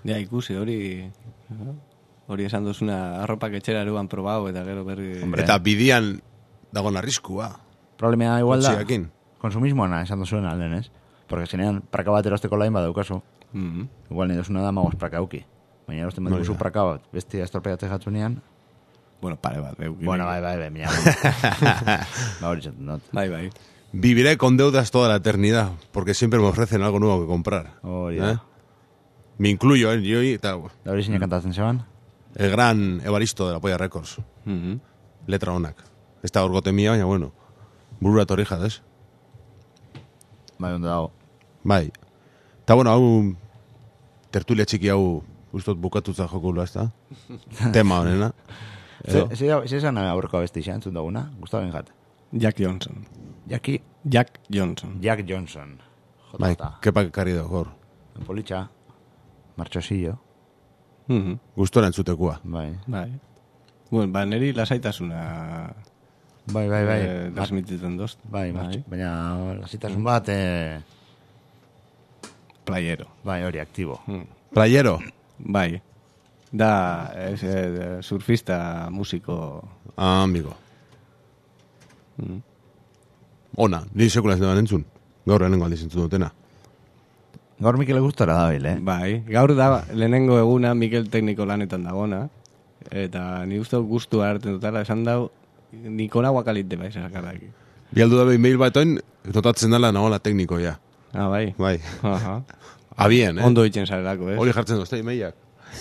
Ja, ikusi, hori... Hori esan duzuna arropak etxera eruan probau eta gero berri... Hombre. Eta bidian dagoen arriskua. Problemea igual da, Kotxeakin. konsumismoana esan duzuen alden, ez? Porque zenean praka bat erosteko lain badaukazu. Mm-hmm. Igual ni duzuna da magos praka auki. Baina erosten bat Hori duzu da. praka bat, bestia estorpeatzen jatzunean. Bueno, pare bat, beuki. Bueno, bai, bai, bai, mina. Ba, hori zaten dut. Bai, bai. Viviré con deudas toda la eternidad, porque siempre me ofrecen algo nuevo que comprar. Hori da. ¿Eh? Me incluyo, ¿eh? Yo y tal. Da hori zine kantatzen zeban? El gran Evaristo de la Polla Records. Mm-hmm. Letra onak. Ez da orgote mia, baina bueno. Burura torri jadez. Bai, ondo dago. Bai. Eta bueno, hau tertulia txiki hau ustot bukatutza jokula, ez da? Tema honena. Edo. Ze esan aurreko abesti izan entzun duguna? Gustavo Benjat. Jack Johnson. Jackie Jack Johnson. Jack Johnson. Bai, Jota. kepa karri da, gor. Politxa. Marchosillo. Mm-hmm. Gustora entzutekua. Bai. Bai. Bueno, ba, neri lasaitasuna... Bai, bai, bai. Eh, transmititzen dozt. Bai, bai. Baina lasitasun bat, eh, Playero. bai, hori, aktibo. Mm. Playero. Bai. Da, es, eh, surfista, musiko... Ah, amigo. Mm. Ona, ni sekula ez deban entzun. Gaur lehenengo aldiz entzun dutena. Gaur Mikel gustora dabil, eh? Bai, gaur da lehenengo eguna Mikel tekniko lanetan dagona, eta ni uste gustua hartzen dutela, esan dau, nikona guakalite bai sakaraki. Bialdu da behin mail batoin, notatzen dela nagola tekniko, ja. Ah, bai. Bai. Aha. Abien, eh? Ondo itzen zarelako, eh? Hori jartzen duzte, mailak.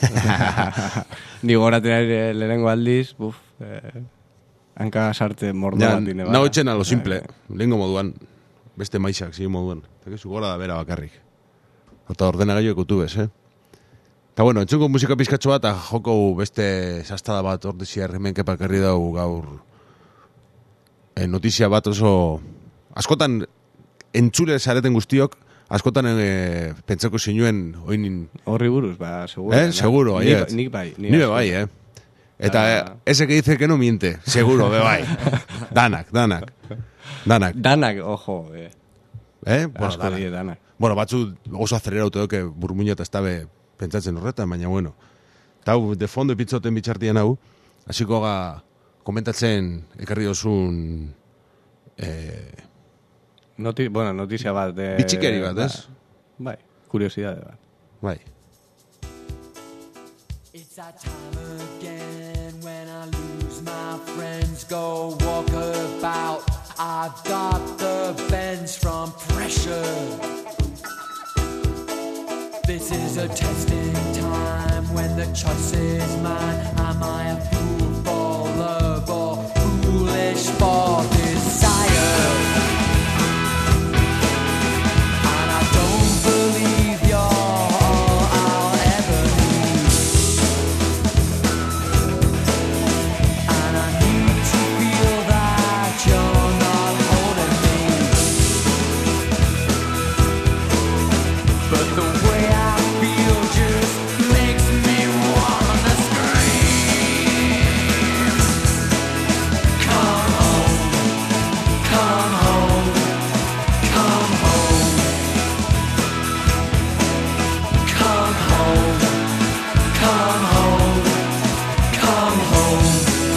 Ni goratzen ari lehenengo aldiz, buf, eh, hanka sarte mordo Ja, bat dine. nago etxen a lo simple. Lehengo moduan, beste maixak, zio moduan. Eta kezu gora da bera bakarrik. Eta ordena gaio ekutu bez, eh? Eta bueno, entzungo musika pizkatxo bat, eta joko beste sastada bat ordizia hemen kepakarri dau gaur eh, notizia bat oso... Askotan, entzule zareten guztiok, askotan eh, pentsako zinuen oinin... Horri buruz, ba, seguro. Eh, seguro, Nik, aiet. nik bai. Ni be bai, eh? Eta Ah. eh, ese que dice que no miente, seguro, be bai. Danak, danak. Danak. Danak, ojo, eh. Eh? Bueno, Asko danak. die danak. Bueno, batzu oso azelera dute doke burmuina eta estabe pentsatzen horretan, baina bueno. Eta hau, de fondo epitzoten bitxartien hau, hasiko ga komentatzen ekarri dozun eh, Noti, bueno, notizia bat. De, bitxikeri bat, ez? Bai, kuriosidade bat. Bai. It's that time again when I lose my friends, go walk about. I've got the bends from pressure. This is a testing time when the choice is mine. Am I a fool for love or foolish for desire? And I don't believe you're all I'll ever need. And I need to feel that you're not holding me. But the way I feel just makes me wanna scream. Come home, come home, come home. Come home, come home, come home.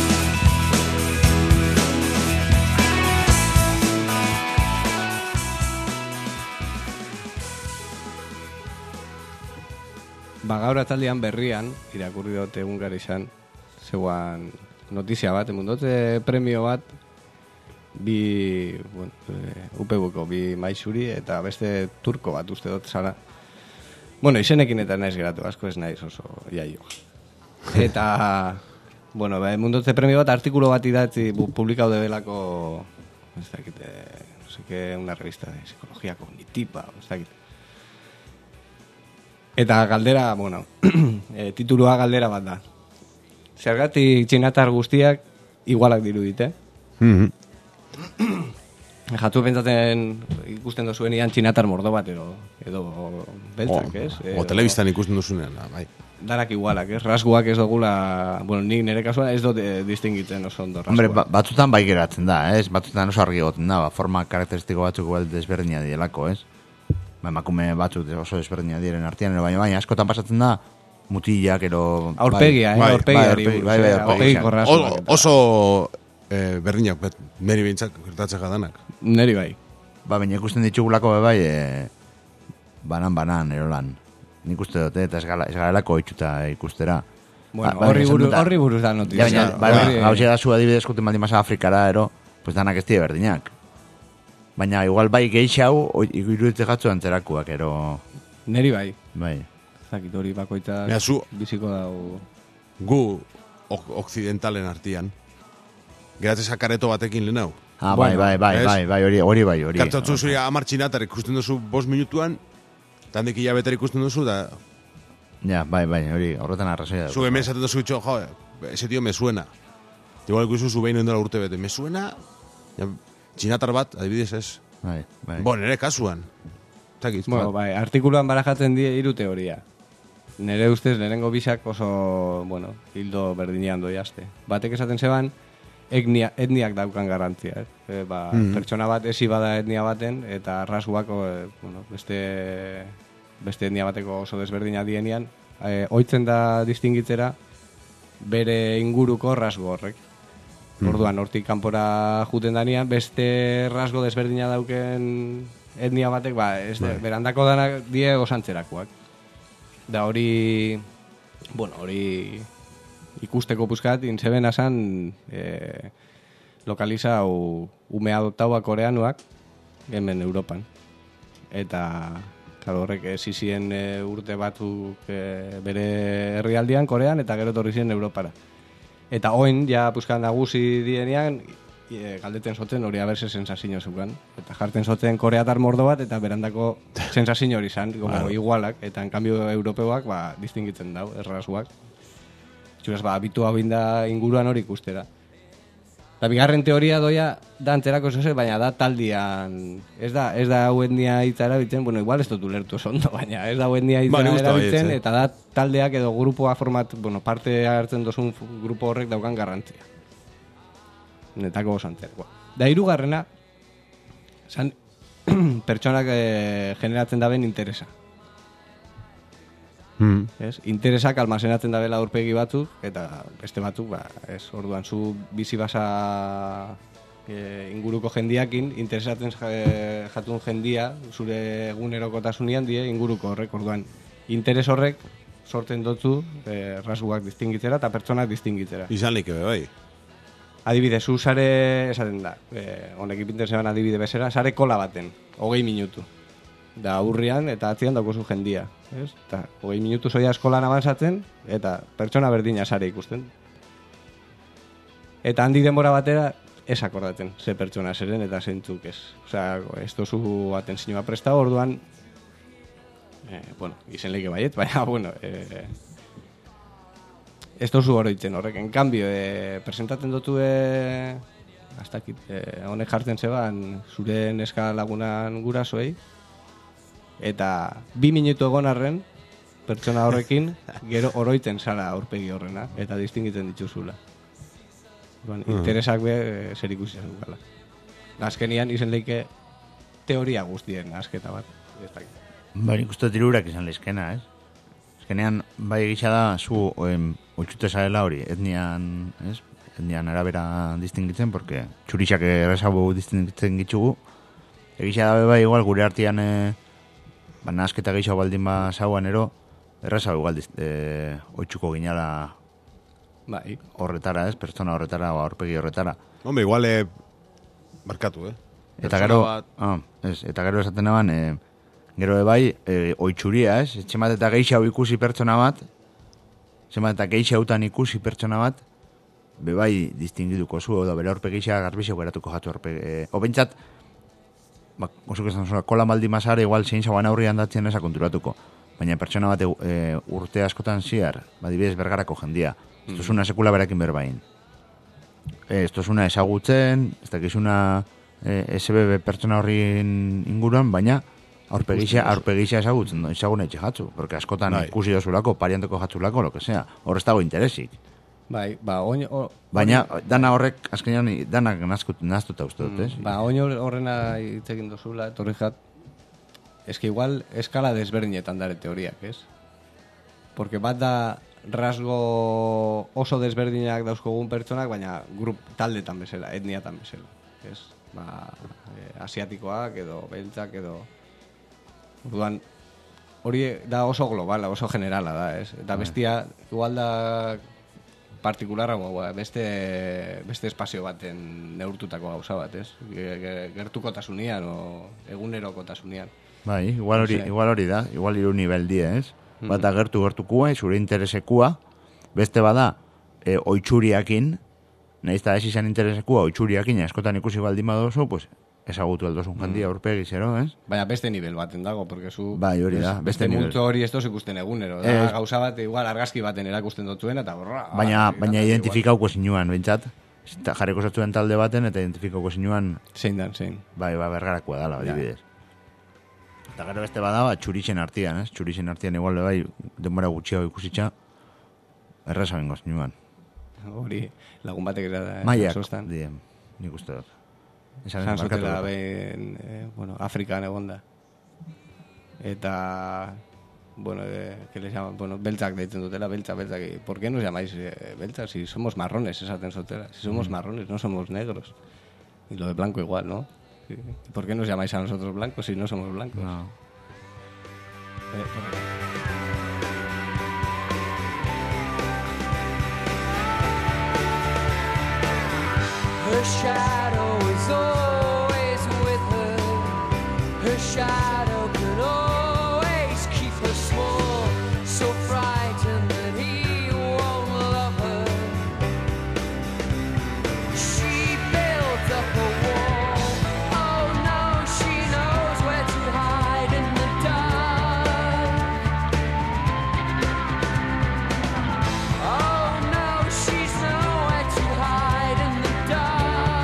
Ba, gaur ataldean berrian, irakurri dut egun gara izan, zeuan notizia bat, emun dut eh, premio bat, bi, bueno, eh, U P B-ko bi maizuri eta beste turko bat uste dut zara. Bueno, izenekin eta naiz geratu, asko ez naiz oso jaio. Eta, bueno, ba, emun dut premio bat, artikulo bat idatzi bu- publikau debelako, ez dakit, eh, no sé qué, una revista de psicología cognitiva, ez dakit. Eta galdera, bueno, e, titulua galdera bat da. Zergatik txinatar guztiak igualak dirudite. Mhm. Jatu pentsatzen ikusten dozuen ian txinatar mordo bat edo, edo beltzak, O, ez? o telebistan ikusten duzunean, bai. Danak igualak, ez? Rasguak ez dugula, bueno, nik nire kasuan ez dut eh, distingitzen oso ondo rasguak. Hombre, ba, batzutan bai geratzen da, ez? Batzutan oso argi goten da, ba, forma karakteristiko batzuk igual desberdina dielako, ez? Ba, emakume batzuk oso desberdina diren artean, baina baina askotan pasatzen da, mutilak, ero... Aurpegia, eh? bai, Aurpegiari bai, buruz, bai, bai, eh? aurpegia. Aurpegiko rasgoak O- eta- oso eh, berdinak, bet, neri bintzak gertatzea jadanak. Neri bai. Ba, baina ikusten ditugulako bai, e, banan-banan, erolan. Nik uste dut, eta ez gala- ez garelako itxuta ikustera. Bueno, Ba, horri esan buruz, dut da- horri buruz da Ja, notizia. baina, bai, Horri- bai, hausia da zu adibidez juten baldin masa Afrikara, ero, pues danak ez die berdinak. Baina, igual bai geixau, iruditze gatzu antzerakuak, ero, Neri bai. bai. Zakit hori bakoitza Mira, zu- biziko dau... Gu ok okzidentalen artian. Geratze sakareto batekin lehenau. Ah, bai, Bueno, bai, bai, ez? bai, bai, hori, hori bai, hori. Kartzatzu zuri amar txinatar ikusten duzu bost minutuan, tandik hilabeter ikusten duzu, da Ja, bai, bai, hori, horretan arrazoia. zu hemen esaten duzu itxo, jo, ese tío me suena. Igual ikustu zu behin dela urte bete, me suena, ja, txinatar bat, adibidez ez. Bai, bai. Bo, nire kasuan. Zakit, Bueno, bat. bai, artikuluan barajatzen die hiru teoria. Nere ustez, lehenengo bisak oso, bueno, hildo berdinean doi aste. Batek esaten zeban, etnia, etniak daukan garantzia, eh? E, ba, Mhm. Pertsona bat esi bada etnia baten, eta rasguak, e, bueno, beste, beste etnia bateko oso desberdina dienean, e, oitzen da distingitzera bere inguruko rasgo horrek. Orduan, hortik kanpora juten danean, beste rasgo desberdina dauken etnia batek, ba, ez de, berandako danak die osantzerakoak. Da hori, bueno, hori ikusteko puzkat, intzeben asan e, lokaliza hau ume adoptaua koreanuak hemen Europan. Eta, claro, horrek ezizien e, urte batzuk e, bere herrialdean Korean eta gero torri ziren Europara. Eta oin, ja puzkan nagusi dienean, e, galdeten zoten hori aberse sensazio zukan. Eta jarten zoten koreatar mordo bat, eta berandako sensazio hori zan, como igualak, eta en cambio europeoak, ba, distingitzen dau, errasuak. Txuraz, ba, abitua binda inguruan hori ikustera. Eta bigarren teoria doia da antzerako zose, baina da taldian, ez da, ez da hau etnia hitza erabiltzen, bueno, igual ez dut ulertu oso ondo, baina ez da hau etnia hitza Ba, ni gusta erabiltzen, baietz, eh? eta da taldeak edo grupoa format, bueno, parte hartzen dozun fu- grupo horrek daukan garrantzia. Netako osantzerkoa. Da hirugarrena, san, pertsonak eh, generatzen daben interesa. Mm. Ez? Interesak almazenatzen dabela aurpegi batzuk, eta beste batzuk, ba, ez, orduan, zu bizi basa e, inguruko jendiakin, interesatzen ja- jatun jendia, zure egunerokotasunean die inguruko horrek, orduan, interes horrek sorten dotzu e, rasguak distingitzera eta pertsonak distingitzera. Izan leike be, bai. Adibide, zu sare, esaten da, e, honek ipinten zeban adibide bezera, sare kola baten, hogei minutu. Da aurrian eta atzian daukozu jendia, ez? Eta hogei minutu zoia eskolan avanzatzen, eta pertsona berdina sare ikusten. Eta handi denbora batera, ez akordaten, ze pertsona zeren eta zentzuk ez. Osea, ez tozu atentzioa presta, orduan, eh, bueno, izen leike baiet, baina, bueno, eh, ez tozu oroitzen horrek. En cambio, eh, presentatzen dutu, eh, hasta aquí, eh, honek jartzen zeban, zure neska lagunan gurasoei, eta bi minutu egon arren, pertsona horrekin, gero oroiten zara aurpegi horrena, eta distingitzen dituzula. Bueno, interesak be, e, zer ikusi zuzukala. Azkenian, izen leike teoria guztien asketa bat. Ez dakit. Bai, nik uste tirurak izan lehizkena, ez? Azkenean, bai egisa da, zu oen, oitxute zarela hori, etnian, ez? Etnian arabera distingitzen, porque txurixak errezabu distingitzen gitzugu. Egisa da, bai, igual, gure artean, e, ba, nasketa gehiago baldin ba zauan ero, errezabu igual, e, oitxuko ginala Bai. horretara, ez? Pertsona horretara, o aurpegi horretara. Hombre, igual, eh, barkatu, eh? Eta Pertsona gero, bat- ah, ez, eta gero esaten eban, e, gero bai, e, oitxuria, ez? Etxemat eta geixau ikusi pertsona bat, etxemat eta geixautan ikusi pertsona bat, be bai distingituko zu, edo bere aurpegixea garbixeu geratuko jatu aurpegi. E, o bentsat, ba, osuk esan zuen, kola maldi mazare, igual zein zauan aurri handatzen eza konturatuko. Baina pertsona bat e, urte askotan ziar, badibidez bergarako jendia. Ez tozuna sekula berakin berbain. Ez tozuna ezagutzen, ez dakizuna e, S B B pertsona horrin inguruan, baina aurpegixea, aurpegixea ezagutzen, no? Ezagun etxe jatzu. Porque askotan Bai. ikusi dozulako, parianteko jatzulako, lo que sea. Hor ez dago interesik. Bai, ba, oin... O, Baina, dana horrek, azkenean, danak nazkut, naztuta uste dut, ez? Ba, oin hor- horrena hitz egin dozula, etorri jat, eske igual eskala desberdinetan dare teoriak, ez? porque bat da rasgo oso desberdinak dauzkogun pertsonak, baina grup taldetan bezala, etniatan bezala. Ez? Ba, e, asiatikoak edo beltzak edo... Orduan, hori da oso globala, oso generala da, ez? Eta bestia, igual da partikularra, beste, beste espazio baten neurtutako gauza bat, ez? Gertukotasunean o egunerokotasunean. Bai, igual hori, igual hori da, igual hiru nivel die, ez? Bata gertu gertukua, zure interesekua, beste bada, e, oitxuriakin, nahiz eta ez izan interesekua, oitxuriakin, askotan ikusi baldin badozu, pues, ezagutu aldozun jandia urpegi zero, ez? Baina beste nivel baten dago, porque zu... Bai, hori da, beste, beste nivel. multo hori ez toz ikusten egunero, da, Ez. gauza bat, igual argazki baten erakusten dutuen, eta borra... Baina, ah, baina identifikauko zinuan, bentsat, jarriko zatzuen talde baten, eta identifikauko zinuan... Zein dan, zein. Bai, ba, bergarakoa dala, adibidez. Eta gero beste bada, ba, txurixen artian, ez? Txurixen artian igual, bai, denbora gutxiago ikusitxa, erresa bengo zinuan. Hori, lagun batek era da... Maiak, dien, nik uste dut. Esan zutela ben, eh, bueno, Afrikan egonda. Eta, bueno, eh, que les llaman, bueno, beltzak deitzen dutela, beltza, beltzak. ¿Por qué nos llamáis eh, beltzak? Si somos marrones, esaten zutela. Si somos marrones, no somos negros. Y lo de blanco igual, ¿no? Sí. ¿Por qué nos llamáis a nosotros blancos si no somos blancos? No. Eh, Her shadow is always with her. Her shadow can always keep her small, so frightened that he won't love her. She built up a wall. Oh no, she knows where to hide in the dark. Oh no, she's nowhere to hide in the dark.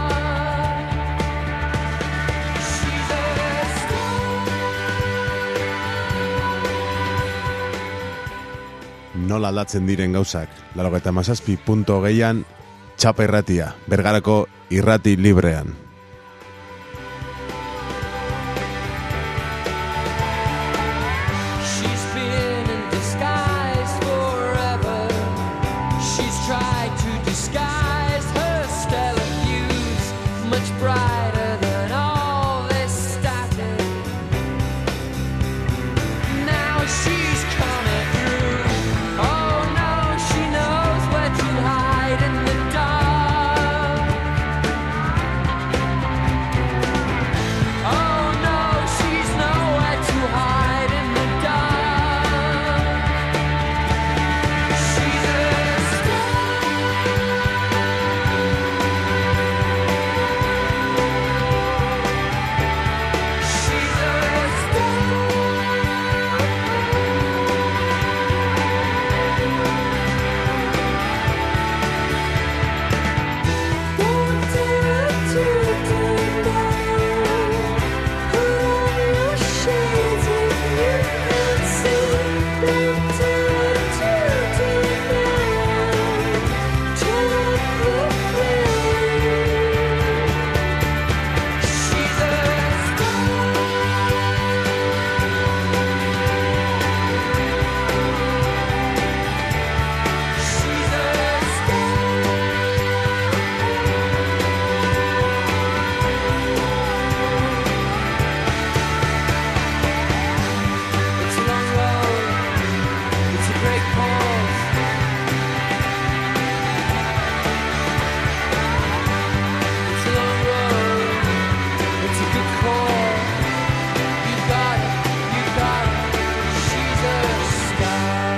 Nola aldatzen diren gauzak, laurogeita hamazazpi puntu hogeian, Txapa irratia, Bergarako irrati librean. She's been in disguise forever. She's tried to disguise her stellar views, much brighter than all this static. Now she's coming through. Oh no, she knows where to hide in the dark. Oh no, she's nowhere to hide in the dark. She's a star. She's a It's a long road, it's a great cause. It's a long road, it's a good cause. You got it, you got it, she's a star.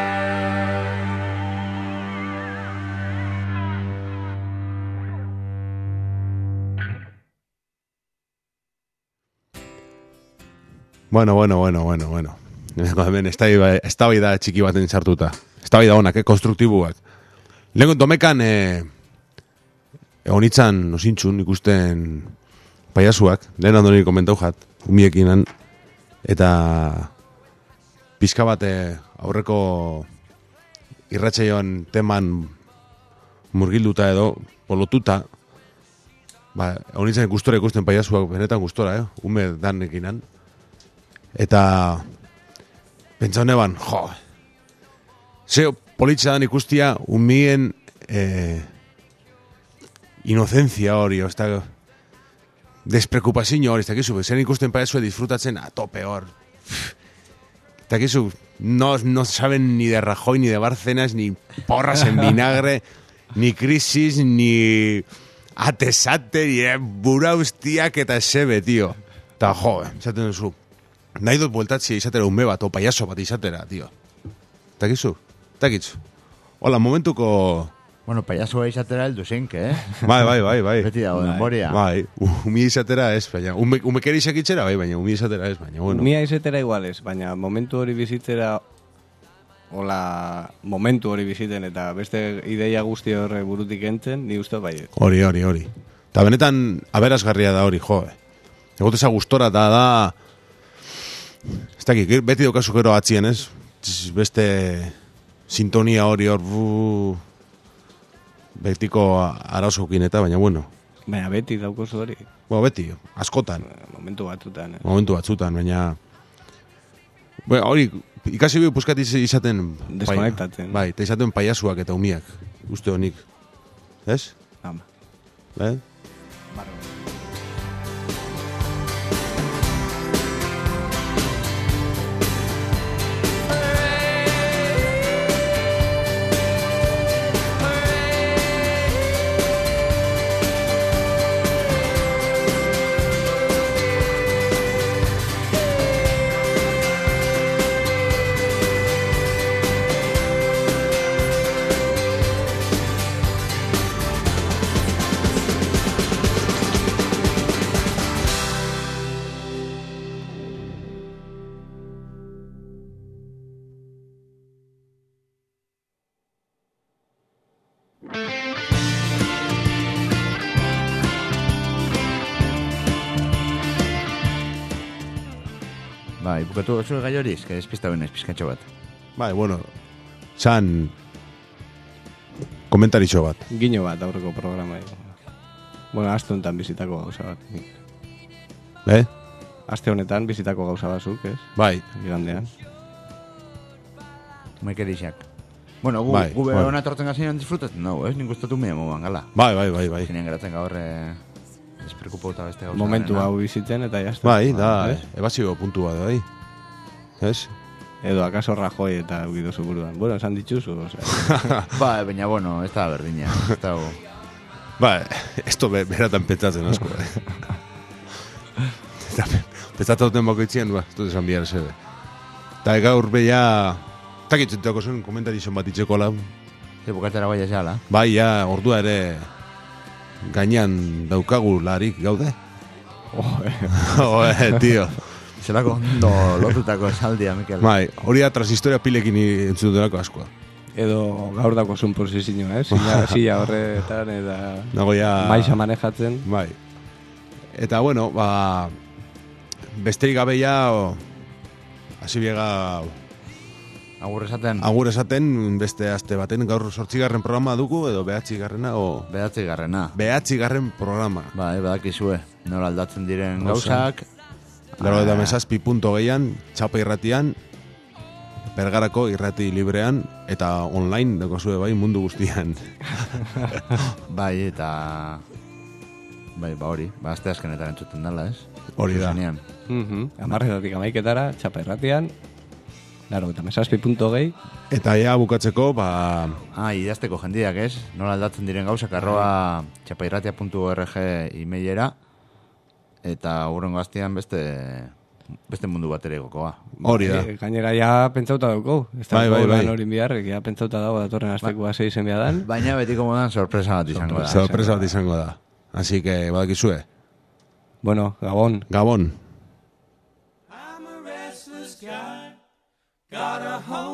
Bueno, bueno, bueno, bueno, bueno. Hemen eztabaida txiki baten sartuta. Eztabaida honak, eh, konstruktiboak. Lehen domekan eh, honitzan osintzun ikusten paiasuak, lehen andoni komentau jat, umiekinan, eta pizka bat eh, aurreko irratsaioan teman murgilduta edo polotuta, ba, honitzen gustora ikusten paiasuak, benetan gustora, eh, ume danekinan. Eta pentsa honeban, jo, Ze politxa dan ikustia umien eh, inocencia hori, ozta, despreocupazio hori, ez dakizu, zen ikusten paesue disfrutatzen a tope hor. Ez dakizu, no, no saben ni de Rajoy, ni de Bárcenas, ni porras en vinagre, ni crisis, ni atesate, ni eh, bura ustiak eta sebe, tio. Ta jo, esaten duzu, nahi dut bueltatzi izatera ume bat, o payaso bat izatera, tio. Ez dakizu, ez dakizu. Hola, momentuko... Bueno, payasua izatera heldu zink, eh? Bai, bai, bai, bai. Beti dago denboria. Bai, umi izatera ez, baina, ume, umekeri izakitzera, bai, baina umi izatera ez, baina, bueno. Mia izetera igual ez, baina momentu hori bizitzera, hola, momentu hori biziten eta beste ideia guzti horre burutik enten, ni uste bai. Hori, hori, hori. Eta benetan, aberazgarria da hori, jo, eh. Egoteza gustora, eta da, ez dakik, beti daukazu gero atzien, ez? Beste sintonia hori hor, bu... betiko arauzokin eta, baina, bueno. Baina beti daukozu hori. Bueno, beti, askotan. Momentu batzutan. Eh? Momentu batzutan, baina... Bueno, hori, ikasi bi puskat izaten... Deskonektatzen. Bai, eta izaten paiasuak eta umiak, uste honik. Ez? Ama. Eh? Barro. Bai, bukatu oso gai hori, eske despista benez pizkatxo bat. Bai, bueno, san komentaritxo bat. Gino bat aurreko programa. Bueno, aste honetan bizitako gauza bat. Eh? Aste honetan bizitako gauza batzuk, ez? Bai. Igandean. Maikerixak. Bueno, gu, Bai, gu bai. behar hona tortzen gazenean disfrutatzen, no, ez? Nik gustatu mea moban, gala. Bai, bai, bai, bai. Zinean geratzen gaur eh, despreocupauta beste gauza. Momentu garena. hau bizitzen eta jazta. Bai, da, Ez? eh? Ebazio puntu bat, bai. Ez? Edo akaso Rajoy eta eukidozu buruan. Bueno, esan ditzuzu, osea. Bai, baina, bueno, ez da berdina. Ez da... Bai, esto be, beratan pentsatzen asko, eh? Eta pentsatzen duten bakoitzien, ba, ez dut esan bihar zebe. Eta gaur beha... Takitzen teoko zen komentarizon bat itxeko lau. Ze bukatzera bai esala. Bai, ja, ordua ere gainean daukagu larik gaude. Oh, Oe, tio. Zelako ondo lotutako esaldia, Mikel. Bai, hori da transhistoria pilekin entzun delako askoa. edo gaur dako zun posizioa, eh? Silla, silla horretan eta Nago ja... maixa manejatzen. Bai. Eta bueno, ba... Besterik gabe ja... Hasi biega... Agur esaten. Agur esaten, beste aste baten, gaur sortzigarren programa dugu, edo behatzigarrena, o... Behatzigarrena. Behatzigarren programa. Bai, badakizue. Nola aldatzen diren gauzak. Laro eta mesazpi punto gehian, txapa irratian, Bergarako irrati librean, eta online, dakozue bai, mundu guztian. Bai, eta... Bai, ba hori, ba azte azkenetan entzuten dala, ez? Hori da. Zuzenean. Mhm. Amarretatik amaiketara, txapa irratian, laro eta mesazpi punto gehi. Eta ea bukatzeko, ba... Ah, idazteko jendiak, ez? Nola aldatzen diren gauzak, arroa txapairratia puntu org emailera, eta urrengo astean beste beste mundu bat ere gokoa. Hori da. E, gainera ja pentsauta dauko. Ez da Bai, bai, bai. hori biharrek, ja pentsauta dago datorren asteko ba. izen biadan. Baina betiko modan sorpresa bat izango da. Sorpresa bat izango da. Así que, badakizue. Bueno, Gabon. Gabon. I'm a restless guy, got a home.